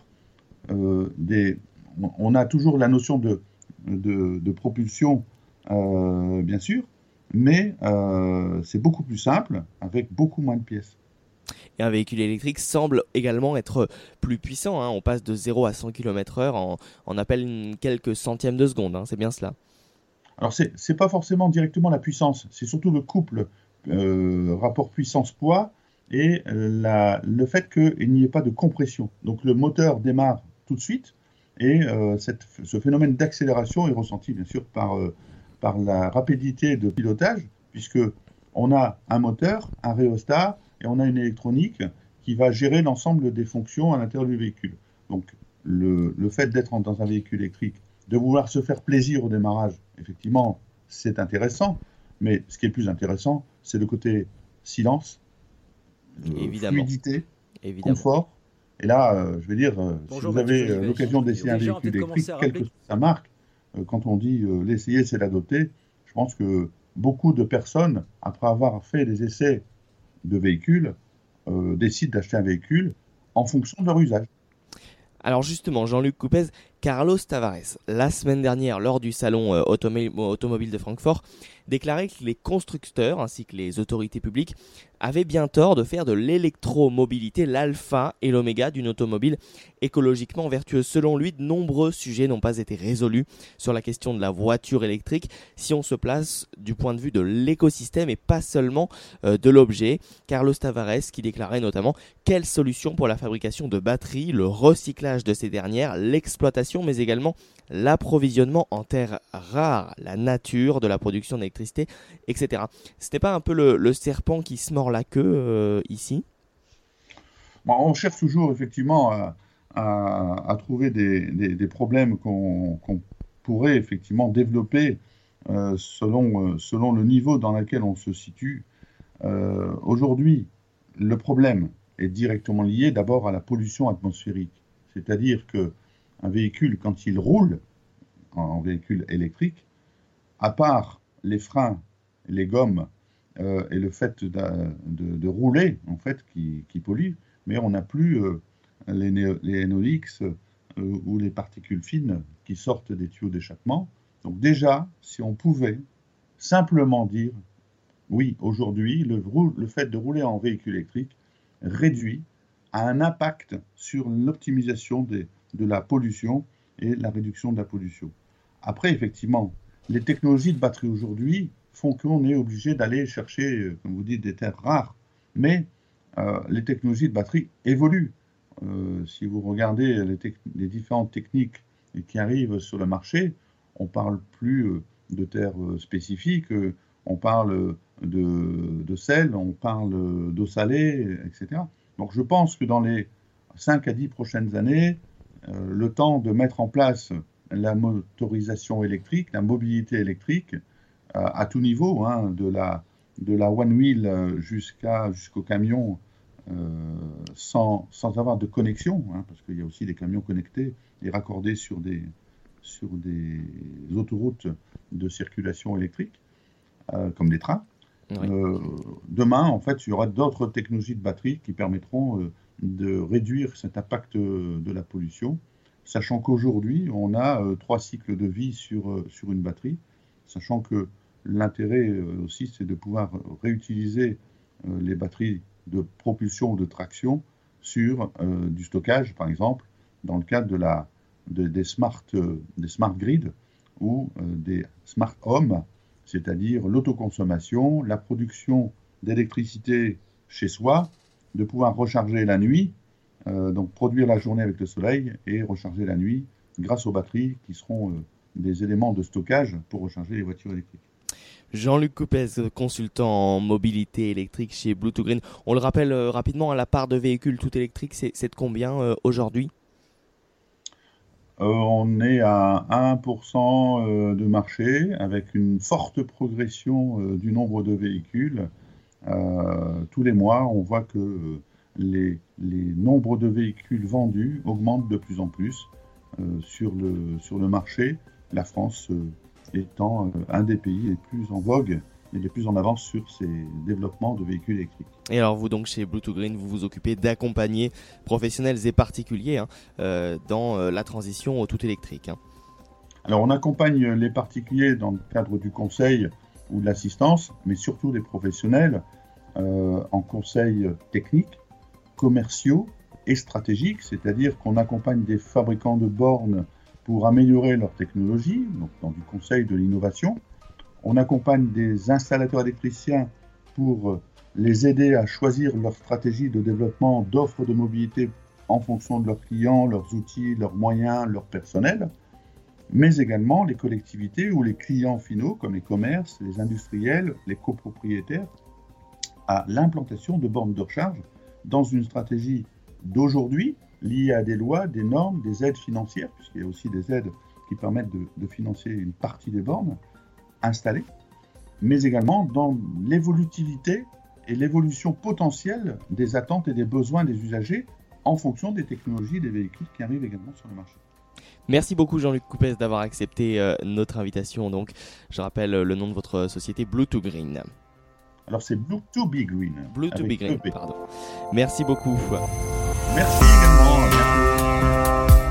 On a toujours la notion de propulsion, bien sûr, mais c'est beaucoup plus simple, avec beaucoup moins de pièces.
Et un véhicule électrique semble également être plus puissant. On passe de 0 à 100 km/h en à peine quelques centièmes de seconde. C'est bien cela.
Alors, c'est pas forcément directement la puissance. C'est surtout le couple rapport puissance-poids et le fait qu'il n'y ait pas de compression. Donc, le moteur démarre tout de suite et ce phénomène d'accélération est ressenti, bien sûr, par la rapidité de pilotage, puisqu'on a un moteur, un rhéostat, et on a une électronique qui va gérer l'ensemble des fonctions à l'intérieur du véhicule. Donc, le fait d'être dans un véhicule électrique, de vouloir se faire plaisir au démarrage, effectivement, c'est intéressant, mais ce qui est le plus intéressant, c'est le côté silence, fluidité, confort. Et là, je vais dire, si vous avez l'occasion d'essayer un véhicule électrique, quelle que soit sa marque, quand on dit l'essayer, c'est l'adopter, je pense que beaucoup de personnes, après avoir fait des essais de véhicules, décident d'acheter un véhicule en fonction de leur usage.
Alors justement, Jean-Luc Coupez, Carlos Tavares, la semaine dernière, lors du salon automobile de Francfort, déclarait que les constructeurs ainsi que les autorités publiques avaient bien tort de faire de l'électromobilité l'alpha et l'oméga d'une automobile écologiquement vertueuse. Selon lui, de nombreux sujets n'ont pas été résolus sur la question de la voiture électrique si on se place du point de vue de l'écosystème et pas seulement de l'objet. Carlos Tavares qui déclarait notamment quelle solution pour la fabrication de batteries, le recyclage de ces dernières, l'exploitation mais également l'approvisionnement en terres rares, la nature de la production d'électricité, etc. Ce n'est pas un peu le serpent qui se mord la queue ici ?
On cherche toujours effectivement à trouver des problèmes qu'on pourrait effectivement développer selon le niveau dans lequel on se situe. Aujourd'hui, le problème est directement lié d'abord à la pollution atmosphérique. C'est-à-dire qu'un véhicule, quand il roule, en véhicule électrique, à part les freins, les gommes et le fait de rouler, en fait, qui pollue, mais on n'a plus les NOx ou les particules fines qui sortent des tuyaux d'échappement. Donc déjà, si on pouvait simplement dire, oui, aujourd'hui, le fait de rouler en véhicule électrique réduit a un impact sur l'optimisation de la pollution et la réduction de la pollution. Après, effectivement, les technologies de batterie aujourd'hui font qu'on est obligé d'aller chercher, comme vous dites, des terres rares. Mais les technologies de batterie évoluent. Si vous regardez les différentes techniques qui arrivent sur le marché, on ne parle plus de terres spécifiques, on parle de sel, on parle d'eau salée, etc. Donc je pense que dans les 5 à 10 prochaines années, le temps de mettre en place la motorisation électrique, la mobilité électrique, à tout niveau, hein, de la one wheel jusqu'au camion, sans avoir de connexion, hein, parce qu'il y a aussi des camions connectés et raccordés sur des autoroutes de circulation électrique, comme des trains. Oui. Demain, en fait, il y aura d'autres technologies de batterie qui permettront de réduire cet impact de la pollution, sachant qu'aujourd'hui, on a 3 cycles de vie sur une batterie, sachant que l'intérêt aussi, c'est de pouvoir réutiliser les batteries de propulsion ou de traction sur du stockage, par exemple, dans le cadre des smart grids ou des smart homes, c'est-à-dire l'autoconsommation, la production d'électricité chez soi, de pouvoir recharger la nuit, donc produire la journée avec le soleil et recharger la nuit grâce aux batteries qui seront des éléments de stockage pour recharger les voitures électriques.
Jean-Luc Coupez, consultant en mobilité électrique chez Blue2Green. On le rappelle rapidement, la part de véhicules tout électriques, c'est de combien aujourd'hui ?
On est à 1% de marché, avec une forte progression du nombre de véhicules. Tous les mois, on voit que les nombres de véhicules vendus augmentent de plus en plus sur le marché. La France étant un des pays les plus en vogue et les plus en avance sur ces développements de véhicules électriques. Et
alors vous donc chez Blue2Green, vous vous occupez d'accompagner professionnels et particuliers dans la transition au tout électrique.
Alors on accompagne les particuliers dans le cadre du conseil ou de l'assistance, mais surtout les professionnels en conseils techniques, commerciaux et stratégiques, c'est-à-dire qu'on accompagne des fabricants de bornes pour améliorer leur technologie, donc dans du conseil de l'innovation. On accompagne des installateurs électriciens pour les aider à choisir leur stratégie de développement d'offres de mobilité en fonction de leurs clients, leurs outils, leurs moyens, leur personnel, mais également les collectivités ou les clients finaux, comme les commerces, les industriels, les copropriétaires, à l'implantation de bornes de recharge dans une stratégie d'aujourd'hui liée à des lois, des normes, des aides financières, puisqu'il y a aussi des aides qui permettent de financer une partie des bornes installées, mais également dans l'évolutivité et l'évolution potentielle des attentes et des besoins des usagers en fonction des technologies des véhicules qui arrivent également sur le marché.
Merci beaucoup Jean-Luc Coupez d'avoir accepté notre invitation. Donc, je rappelle le nom de votre société, Blue2Green.
Alors c'est Blue2Green.
Blue2Green, pardon. Merci beaucoup.
Merci également.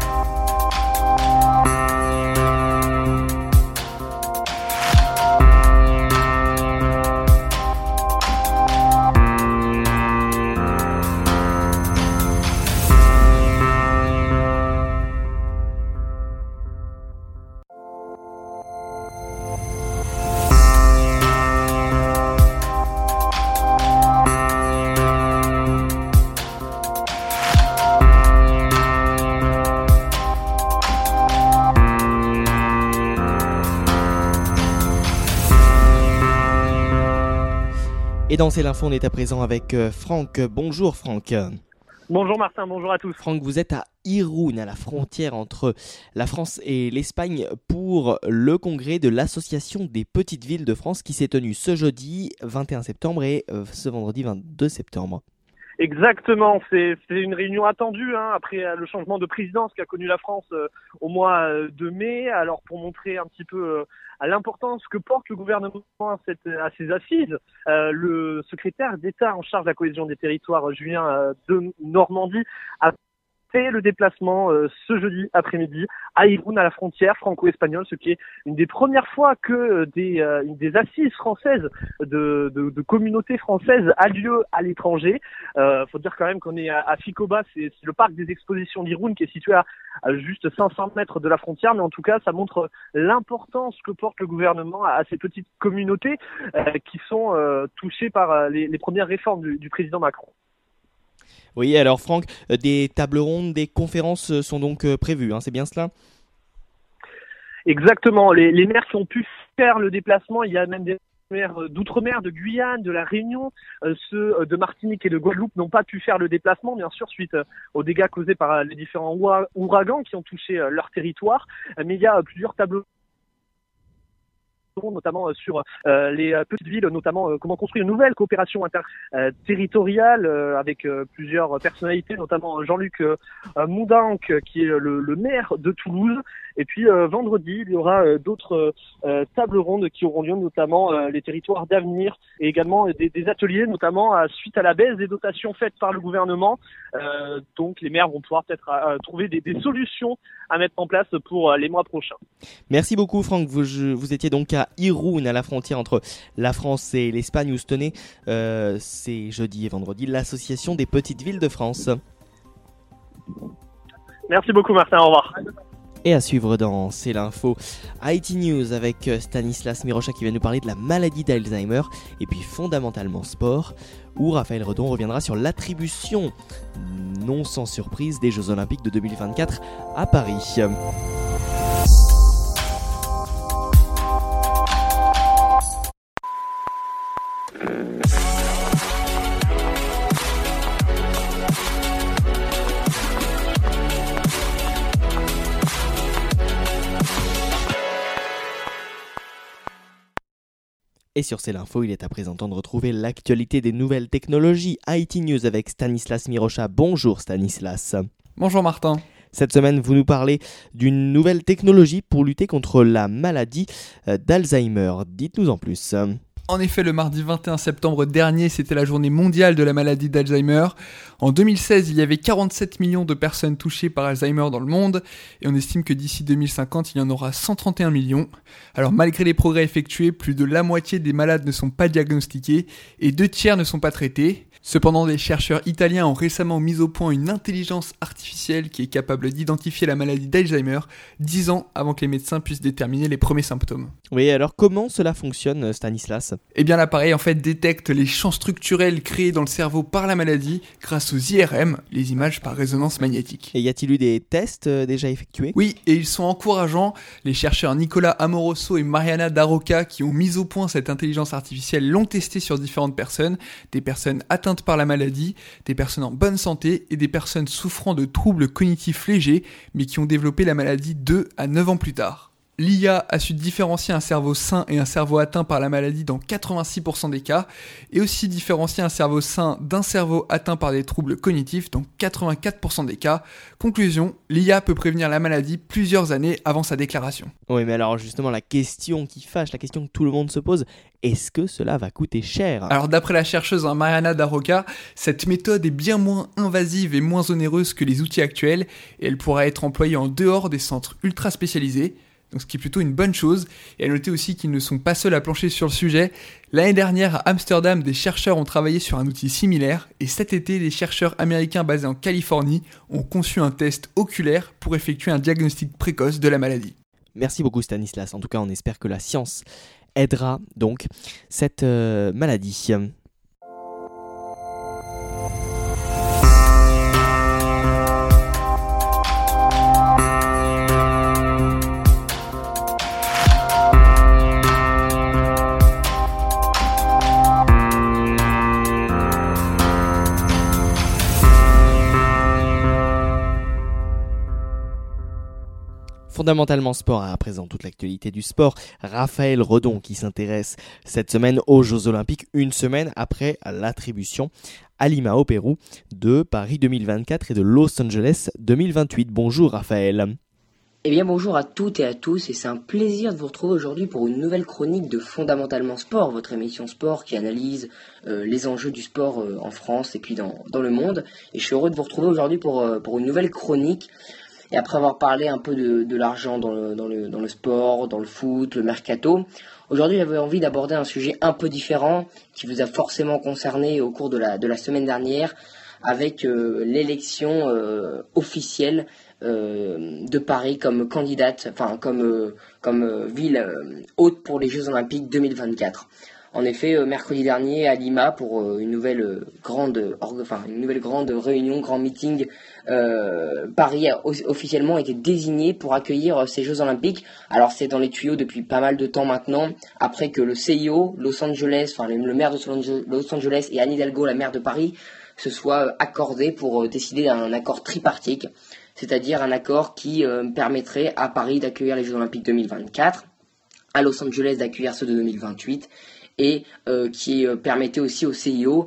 Et dans C'est l'info, on est à présent avec Franck. Bonjour Franck.
Bonjour Martin, bonjour à tous.
Franck, vous êtes à Irún, à la frontière entre la France et l'Espagne, pour le congrès de l'Association des petites villes de France qui s'est tenu ce jeudi 21 septembre et ce vendredi 22 septembre.
Exactement, c'est une réunion attendue après le changement de présidence qu'a connu la France au mois de mai. Alors pour montrer un petit peu à l'importance que porte le gouvernement à ces assises, le secrétaire d'État en charge de la cohésion des territoires, Julien de Normandie, a fait le déplacement ce jeudi après-midi à Irún, à la frontière franco-espagnole, ce qui est une des premières fois que des assises françaises de communautés françaises a lieu à l'étranger. Faut dire quand même qu'on est à Ficoba, c'est le parc des expositions d'Irún qui est situé à juste 500 mètres de la frontière, mais en tout cas ça montre l'importance que porte le gouvernement à ces petites communautés qui sont touchées par les premières réformes du président Macron.
Oui, alors Franck, des tables rondes, des conférences sont donc prévues, c'est bien cela ?
Exactement, les maires qui ont pu faire le déplacement, il y a même des maires d'outre-mer, de Guyane, de La Réunion, ceux de Martinique et de Guadeloupe n'ont pas pu faire le déplacement, bien sûr, suite aux dégâts causés par les différents ouragans qui ont touché leur territoire, mais il y a plusieurs tables notamment sur les petites villes, notamment comment construire une nouvelle coopération interterritoriale avec plusieurs personnalités, notamment Jean-Luc Moudanque qui est le maire de Toulouse. Et puis vendredi, il y aura d'autres tables rondes qui auront lieu, notamment les territoires d'avenir et également des ateliers, notamment suite à la baisse des dotations faites par le gouvernement. Donc les maires vont pouvoir peut-être trouver des solutions à mettre en place pour les mois prochains.
Merci beaucoup Franck, vous étiez donc à Irún, à la frontière entre la France et l'Espagne, où se tenait c'est jeudi et vendredi l'association des petites villes de France.
Merci beaucoup Martin, au revoir.
Et à suivre dans C'est l'info, IT News avec Stanislas Mirocha qui va nous parler de la maladie d'Alzheimer, et puis fondamentalement sport, où Raphaël Redon reviendra sur l'attribution, non sans surprise, des Jeux Olympiques de 2024 à Paris. Et sur C'est l'info, il est à présent temps de retrouver l'actualité des nouvelles technologies. IT News avec Stanislas Mirocha. Bonjour Stanislas.
Bonjour Martin.
Cette semaine, vous nous parlez d'une nouvelle technologie pour lutter contre la maladie d'Alzheimer. Dites-nous en plus.
En effet, le mardi 21 septembre dernier, c'était la journée mondiale de la maladie d'Alzheimer. En 2016, il y avait 47 millions de personnes touchées par Alzheimer dans le monde, et on estime que d'ici 2050, il y en aura 131 millions. Alors malgré les progrès effectués, plus de la moitié des malades ne sont pas diagnostiqués, et 2/3 ne sont pas traités. Cependant, des chercheurs italiens ont récemment mis au point une intelligence artificielle qui est capable d'identifier la maladie d'Alzheimer 10 ans avant que les médecins puissent déterminer les premiers symptômes.
Oui, alors comment cela fonctionne, Stanislas ?
Eh bien, l'appareil en fait détecte les champs structurels créés dans le cerveau par la maladie grâce aux IRM, les images par résonance magnétique.
Et y a-t-il eu des tests déjà effectués ?
Oui, et ils sont encourageants. Les chercheurs Nicolas Amoroso et Mariana Daroca qui ont mis au point cette intelligence artificielle l'ont testé sur différentes personnes, des personnes atteintes par la maladie, des personnes en bonne santé et des personnes souffrant de troubles cognitifs légers mais qui ont développé la maladie 2 à 9 ans plus tard. L'IA a su différencier un cerveau sain et un cerveau atteint par la maladie dans 86% des cas, et aussi différencier un cerveau sain d'un cerveau atteint par des troubles cognitifs dans 84% des cas. Conclusion, l'IA peut prévenir la maladie plusieurs années avant sa déclaration.
Oui, mais alors justement, la question qui fâche, la question que tout le monde se pose, est-ce que cela va coûter cher ?
Alors d'après la chercheuse Mariana Daroca, cette méthode est bien moins invasive et moins onéreuse que les outils actuels, et elle pourra être employée en dehors des centres ultra spécialisés. Donc ce qui est plutôt une bonne chose. Et à noter aussi qu'ils ne sont pas seuls à plancher sur le sujet. L'année dernière, à Amsterdam, des chercheurs ont travaillé sur un outil similaire. Et cet été, des chercheurs américains basés en Californie ont conçu un test oculaire pour effectuer un diagnostic précoce de la maladie.
Merci beaucoup Stanislas. En tout cas, on espère que la science aidera donc cette maladie. Fondamentalement Sport a à présent toute l'actualité du sport. Raphaël Redon qui s'intéresse cette semaine aux Jeux Olympiques, une semaine après l'attribution à Lima au Pérou de Paris 2024 et de Los Angeles 2028. Bonjour Raphaël.
Eh bien bonjour à toutes et à tous, et c'est un plaisir de vous retrouver aujourd'hui pour une nouvelle chronique de Fondamentalement Sport, votre émission sport qui analyse les enjeux du sport en France et puis dans le monde. Et je suis heureux de vous retrouver aujourd'hui pour une nouvelle chronique. Et après avoir parlé un peu de l'argent dans le sport, dans le foot, le mercato, aujourd'hui j'avais envie d'aborder un sujet un peu différent qui vous a forcément concerné au cours de la semaine dernière avec l'élection officielle de Paris comme candidate, enfin comme ville hôte pour les Jeux Olympiques 2024. En effet, mercredi dernier à Lima pour une nouvelle grande réunion, grand meeting, Paris a officiellement été désigné pour accueillir ces Jeux Olympiques. Alors c'est dans les tuyaux depuis pas mal de temps maintenant, après que le CIO, Los Angeles, enfin le maire de Los Angeles et Anne Hidalgo, la maire de Paris, se soient accordés pour décider d'un accord tripartite, c'est-à-dire un accord qui permettrait à Paris d'accueillir les Jeux Olympiques 2024, à Los Angeles d'accueillir ceux de 2028, et qui permettait aussi au CIO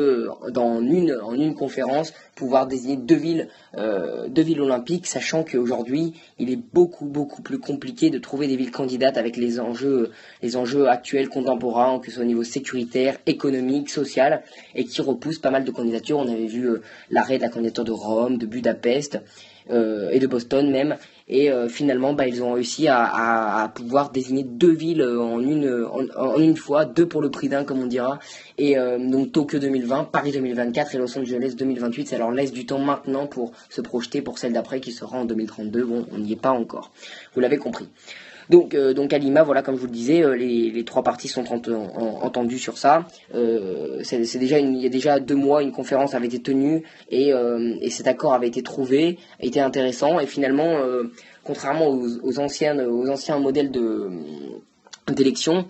en une conférence pouvoir désigner deux villes olympiques, sachant qu'aujourd'hui il est beaucoup plus compliqué de trouver des villes candidates avec les enjeux actuels contemporains, que ce soit au niveau sécuritaire, économique, social, et qui repoussent pas mal de candidatures. On avait vu l'arrêt de la candidature de Rome, de Budapest et de Boston même. Et finalement, ils ont réussi à pouvoir désigner deux villes en une fois, deux pour le prix d'un, comme on dira. Et donc Tokyo 2020, Paris 2024 et Los Angeles 2028. Ça leur laisse du temps maintenant pour se projeter pour celle d'après qui sera en 2032. Bon, on n'y est pas encore. Vous l'avez compris. Donc à Lima, voilà, comme je vous le disais, les trois parties sont entendues sur ça. Il y a déjà 2 mois, une conférence avait été tenue et cet accord avait été trouvé, était intéressant, et finalement, contrairement aux anciens modèles d'élection,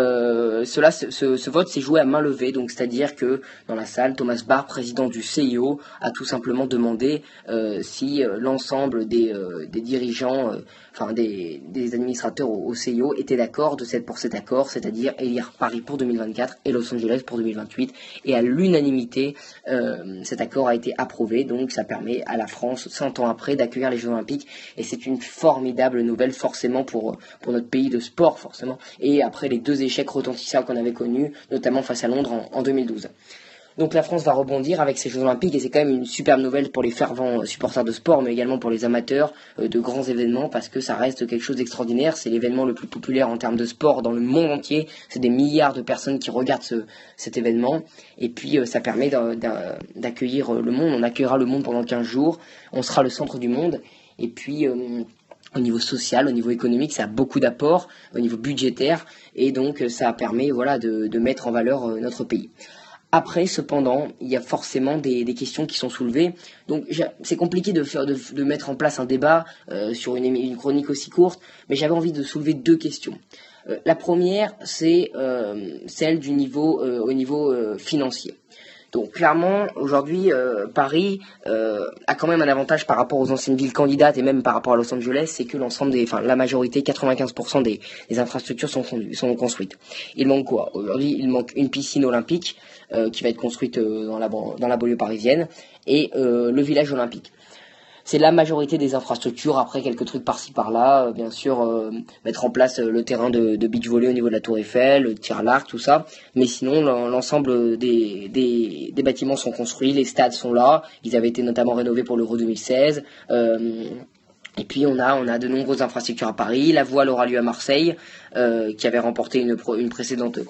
ce vote s'est joué à main levée, donc c'est-à-dire que dans la salle, Thomas Bach, président du CIO, a tout simplement demandé si l'ensemble des dirigeants, des administrateurs au CIO étaient d'accord pour cet accord, c'est-à-dire élire Paris pour 2024 et Los Angeles pour 2028, et à l'unanimité, cet accord a été approuvé, donc ça permet à la France, 100 ans après, d'accueillir les Jeux Olympiques, et c'est une formidable nouvelle forcément pour notre pays de sport, forcément. Et après les 2 échecs retentissants qu'on avait connus, notamment face à Londres en 2012. Donc la France va rebondir avec ces Jeux Olympiques, et c'est quand même une superbe nouvelle pour les fervents supporters de sport, mais également pour les amateurs de grands événements, parce que ça reste quelque chose d'extraordinaire. C'est l'événement le plus populaire en termes de sport dans le monde entier. C'est des milliards de personnes qui regardent cet événement, et puis ça permet d'accueillir le monde. On accueillera le monde pendant 15 jours, on sera le centre du monde, et puis au niveau social, au niveau économique, ça a beaucoup d'apports, au niveau budgétaire, et donc ça permet de mettre en valeur notre pays. Après, cependant, il y a forcément des questions qui sont soulevées. Donc c'est compliqué de mettre en place un débat sur une chronique aussi courte, mais j'avais envie de soulever 2 questions. La première, c'est celle au niveau financier. Donc clairement, aujourd'hui, Paris a quand même un avantage par rapport aux anciennes villes candidates et même par rapport à Los Angeles, c'est que la majorité, 95% des infrastructures sont construites. Il manque quoi? Aujourd'hui, il manque une piscine olympique qui va être construite dans la banlieue parisienne, et le village olympique. C'est la majorité des infrastructures, après quelques trucs par-ci par-là, bien sûr, mettre en place le terrain de beach volley au niveau de la Tour Eiffel, le tir à l'arc, tout ça, mais sinon l'ensemble des bâtiments sont construits, les stades sont là, ils avaient été notamment rénovés pour l'Euro 2016, et puis on a de nombreuses infrastructures à Paris. La voile aura lieu à Marseille, qui avait remporté une précédente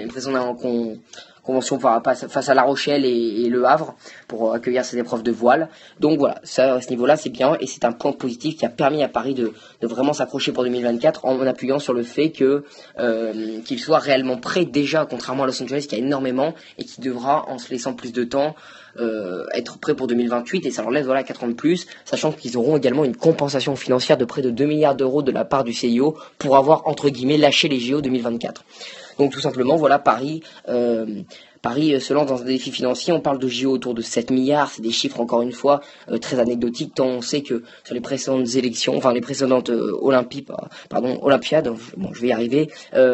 convention face à La Rochelle et Le Havre pour accueillir ces épreuves de voile. Donc voilà, ça, à ce niveau-là, c'est bien, et c'est un point positif qui a permis à Paris de vraiment s'accrocher pour 2024 en appuyant sur le fait qu'il soit réellement prêt déjà, contrairement à Los Angeles qui a énormément et qui devra, en se laissant plus de temps, être prêt pour 2028, et ça leur laisse 4 ans de plus, sachant qu'ils auront également une compensation financière de près de 2 milliards d'euros de la part du CIO pour avoir, entre guillemets, lâché les JO 2024. Donc tout simplement, Paris Paris se lance dans un défi financier, on parle de JO autour de 7 milliards, c'est des chiffres encore une fois très anecdotiques, tant on sait que sur les précédentes élections, enfin les précédentes Olympiades, je vais y arriver,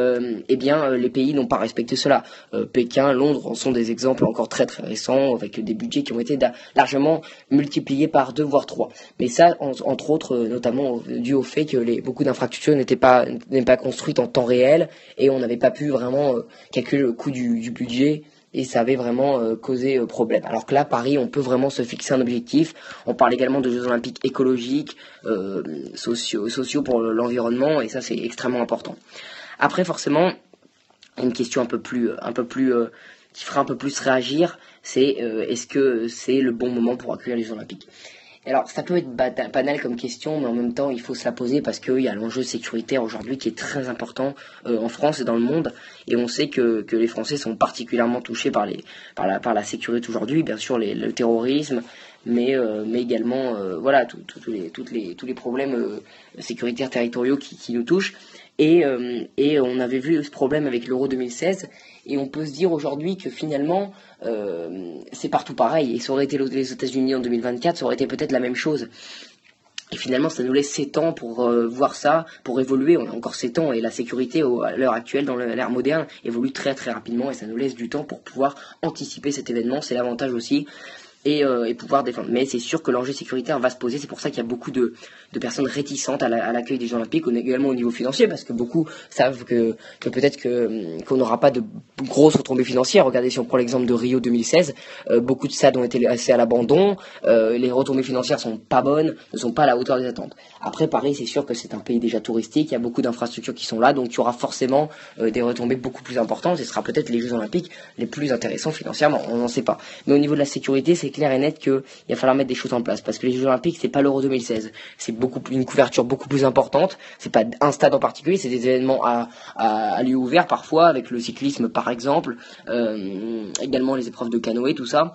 les pays n'ont pas respecté cela. Pékin, Londres en sont des exemples encore très très récents, avec des budgets qui ont été largement multipliés par 2 voire 3. Mais ça, entre autres, notamment dû au fait que beaucoup d'infrastructures n'étaient pas construites en temps réel, et on n'avait pas pu vraiment calculer le coût du budget, et ça avait vraiment causé problème. Alors que là, Paris, on peut vraiment se fixer un objectif. On parle également de Jeux Olympiques écologiques, sociaux pour l'environnement, et ça c'est extrêmement important. Après, forcément, une question un peu plus qui fera un peu plus réagir, c'est est-ce que c'est le bon moment pour accueillir les Jeux Olympiques ? Alors, ça peut être banal comme question, mais en même temps, il faut se la poser parce qu'il y a l'enjeu sécuritaire aujourd'hui qui est très important en France et dans le monde. Et on sait que les Français sont particulièrement touchés par la sécurité aujourd'hui. Bien sûr, le terrorisme, mais également tous les problèmes sécuritaires territoriaux qui nous touchent. Et on avait vu ce problème avec l'Euro 2016, et on peut se dire aujourd'hui que finalement c'est partout pareil, et ça aurait été les États-Unis en 2024, ça aurait été peut-être la même chose. Et finalement, ça nous laisse 7 ans pour voir ça, pour évoluer. On a encore 7 ans, et la sécurité à l'heure actuelle, dans l'ère moderne, évolue très très rapidement, et ça nous laisse du temps pour pouvoir anticiper cet événement. C'est l'avantage aussi. Et pouvoir défendre. Mais c'est sûr que l'enjeu sécuritaire va se poser. C'est pour ça qu'il y a beaucoup de personnes réticentes à l'accueil des Jeux Olympiques, également au niveau financier, parce que beaucoup savent que peut-être qu'on n'aura pas de grosses retombées financières. Regardez, si on prend l'exemple de Rio 2016, beaucoup de stades ont été laissés à l'abandon. Les retombées financières sont pas bonnes, ne sont pas à la hauteur des attentes. Après, Paris, c'est sûr que c'est un pays déjà touristique. Il y a beaucoup d'infrastructures qui sont là, donc il y aura forcément des retombées beaucoup plus importantes. Ce sera peut-être les Jeux Olympiques les plus intéressants financièrement. On n'en sait pas. Mais au niveau de la sécurité, c'est clair et net qu'il va falloir mettre des choses en place, parce que les Jeux Olympiques, c'est pas l'Euro 2016, c'est une couverture beaucoup plus importante, c'est pas un stade en particulier, c'est des événements à lieu ouvert parfois, avec le cyclisme par exemple, également les épreuves de canoë, tout ça,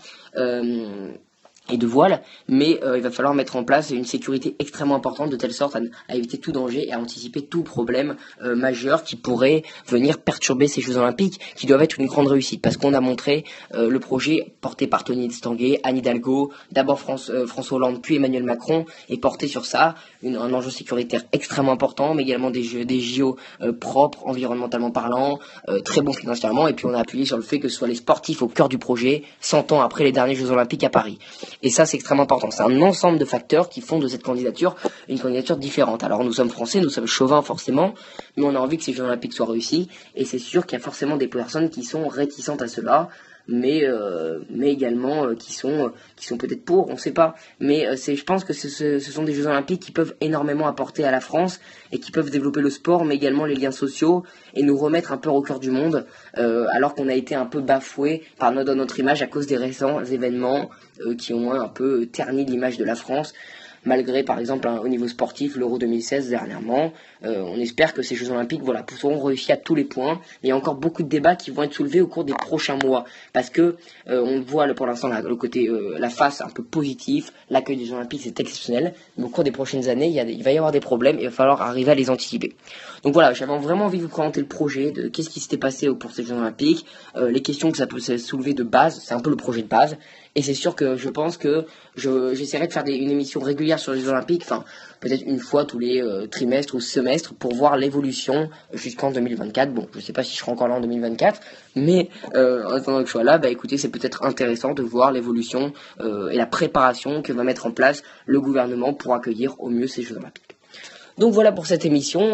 et de voile, mais il va falloir mettre en place une sécurité extrêmement importante, de telle sorte à éviter tout danger et à anticiper tout problème majeur qui pourrait venir perturber ces Jeux Olympiques, qui doivent être une grande réussite, parce qu'on a montré le projet porté par Tony Estanguet, Anne Hidalgo, d'abord François Hollande, puis Emmanuel Macron, et porté sur ça un enjeu sécuritaire extrêmement important, mais également des JO propres, environnementalement parlant, très bons financièrement, et puis on a appuyé sur le fait que ce soit les sportifs au cœur du projet, 100 ans après les derniers Jeux Olympiques à Paris. Et ça, c'est extrêmement important. C'est un ensemble de facteurs qui font de cette candidature une candidature différente. Alors, nous sommes français, nous sommes chauvins forcément, mais on a envie que ces Jeux Olympiques soient réussis. Et c'est sûr qu'il y a forcément des personnes qui sont réticentes à cela, mais également qui sont peut-être pour, on ne sait pas. Mais je pense que ce sont des Jeux Olympiques qui peuvent énormément apporter à la France et qui peuvent développer le sport, mais également les liens sociaux et nous remettre un peu au cœur du monde, alors qu'on a été un peu bafoué par notre image à cause des récents événements qui ont un peu terni l'image de la France. Malgré, par exemple, au niveau sportif, l'Euro 2016 dernièrement. On espère que ces Jeux Olympiques seront réussis à tous les points. Il y a encore beaucoup de débats qui vont être soulevés au cours des prochains mois. Parce que on voit pour l'instant le côté, la face un peu positif. L'accueil des Jeux Olympiques, c'est exceptionnel. Mais au cours des prochaines années, il va y avoir des problèmes et il va falloir arriver à les anticiper. Donc voilà, j'avais vraiment envie de vous présenter le projet de qu'est-ce qui s'était passé pour ces Jeux Olympiques, les questions que ça peut soulever de base. C'est un peu le projet de base. Et c'est sûr que je pense que j'essaierai de faire une émission régulière sur les Jeux Olympiques, enfin peut-être une fois tous les trimestres ou semestres, pour voir l'évolution jusqu'en 2024. Bon, je sais pas si je serai encore là en 2024, mais en attendant que je sois là, écoutez, c'est peut-être intéressant de voir l'évolution et la préparation que va mettre en place le gouvernement pour accueillir au mieux ces Jeux Olympiques. Donc voilà pour cette émission.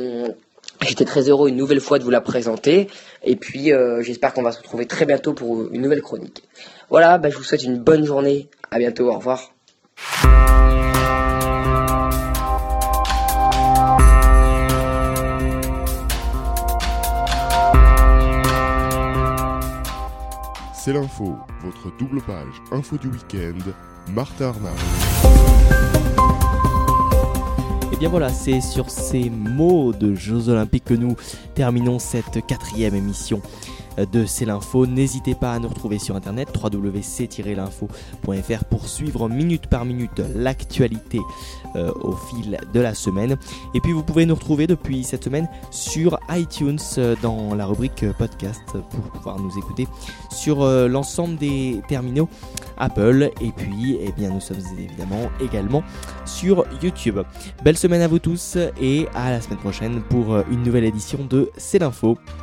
J'étais très heureux une nouvelle fois de vous la présenter, et puis j'espère qu'on va se retrouver très bientôt pour une nouvelle chronique. Voilà, je vous souhaite une bonne journée, à bientôt, au revoir.
C'est l'info, votre double page info du week-end, Martha Arnaud.
Et bien voilà, c'est sur ces mots de Jeux Olympiques que nous terminons cette 4e émission de C'est l'Info. N'hésitez pas à nous retrouver sur internet www.c-l'info.fr pour suivre minute par minute l'actualité au fil de la semaine. Et puis vous pouvez nous retrouver depuis cette semaine sur iTunes dans la rubrique podcast pour pouvoir nous écouter sur l'ensemble des terminaux Apple. Et puis nous sommes évidemment également sur YouTube. Belle semaine à vous tous et à la semaine prochaine pour une nouvelle édition de C'est l'Info.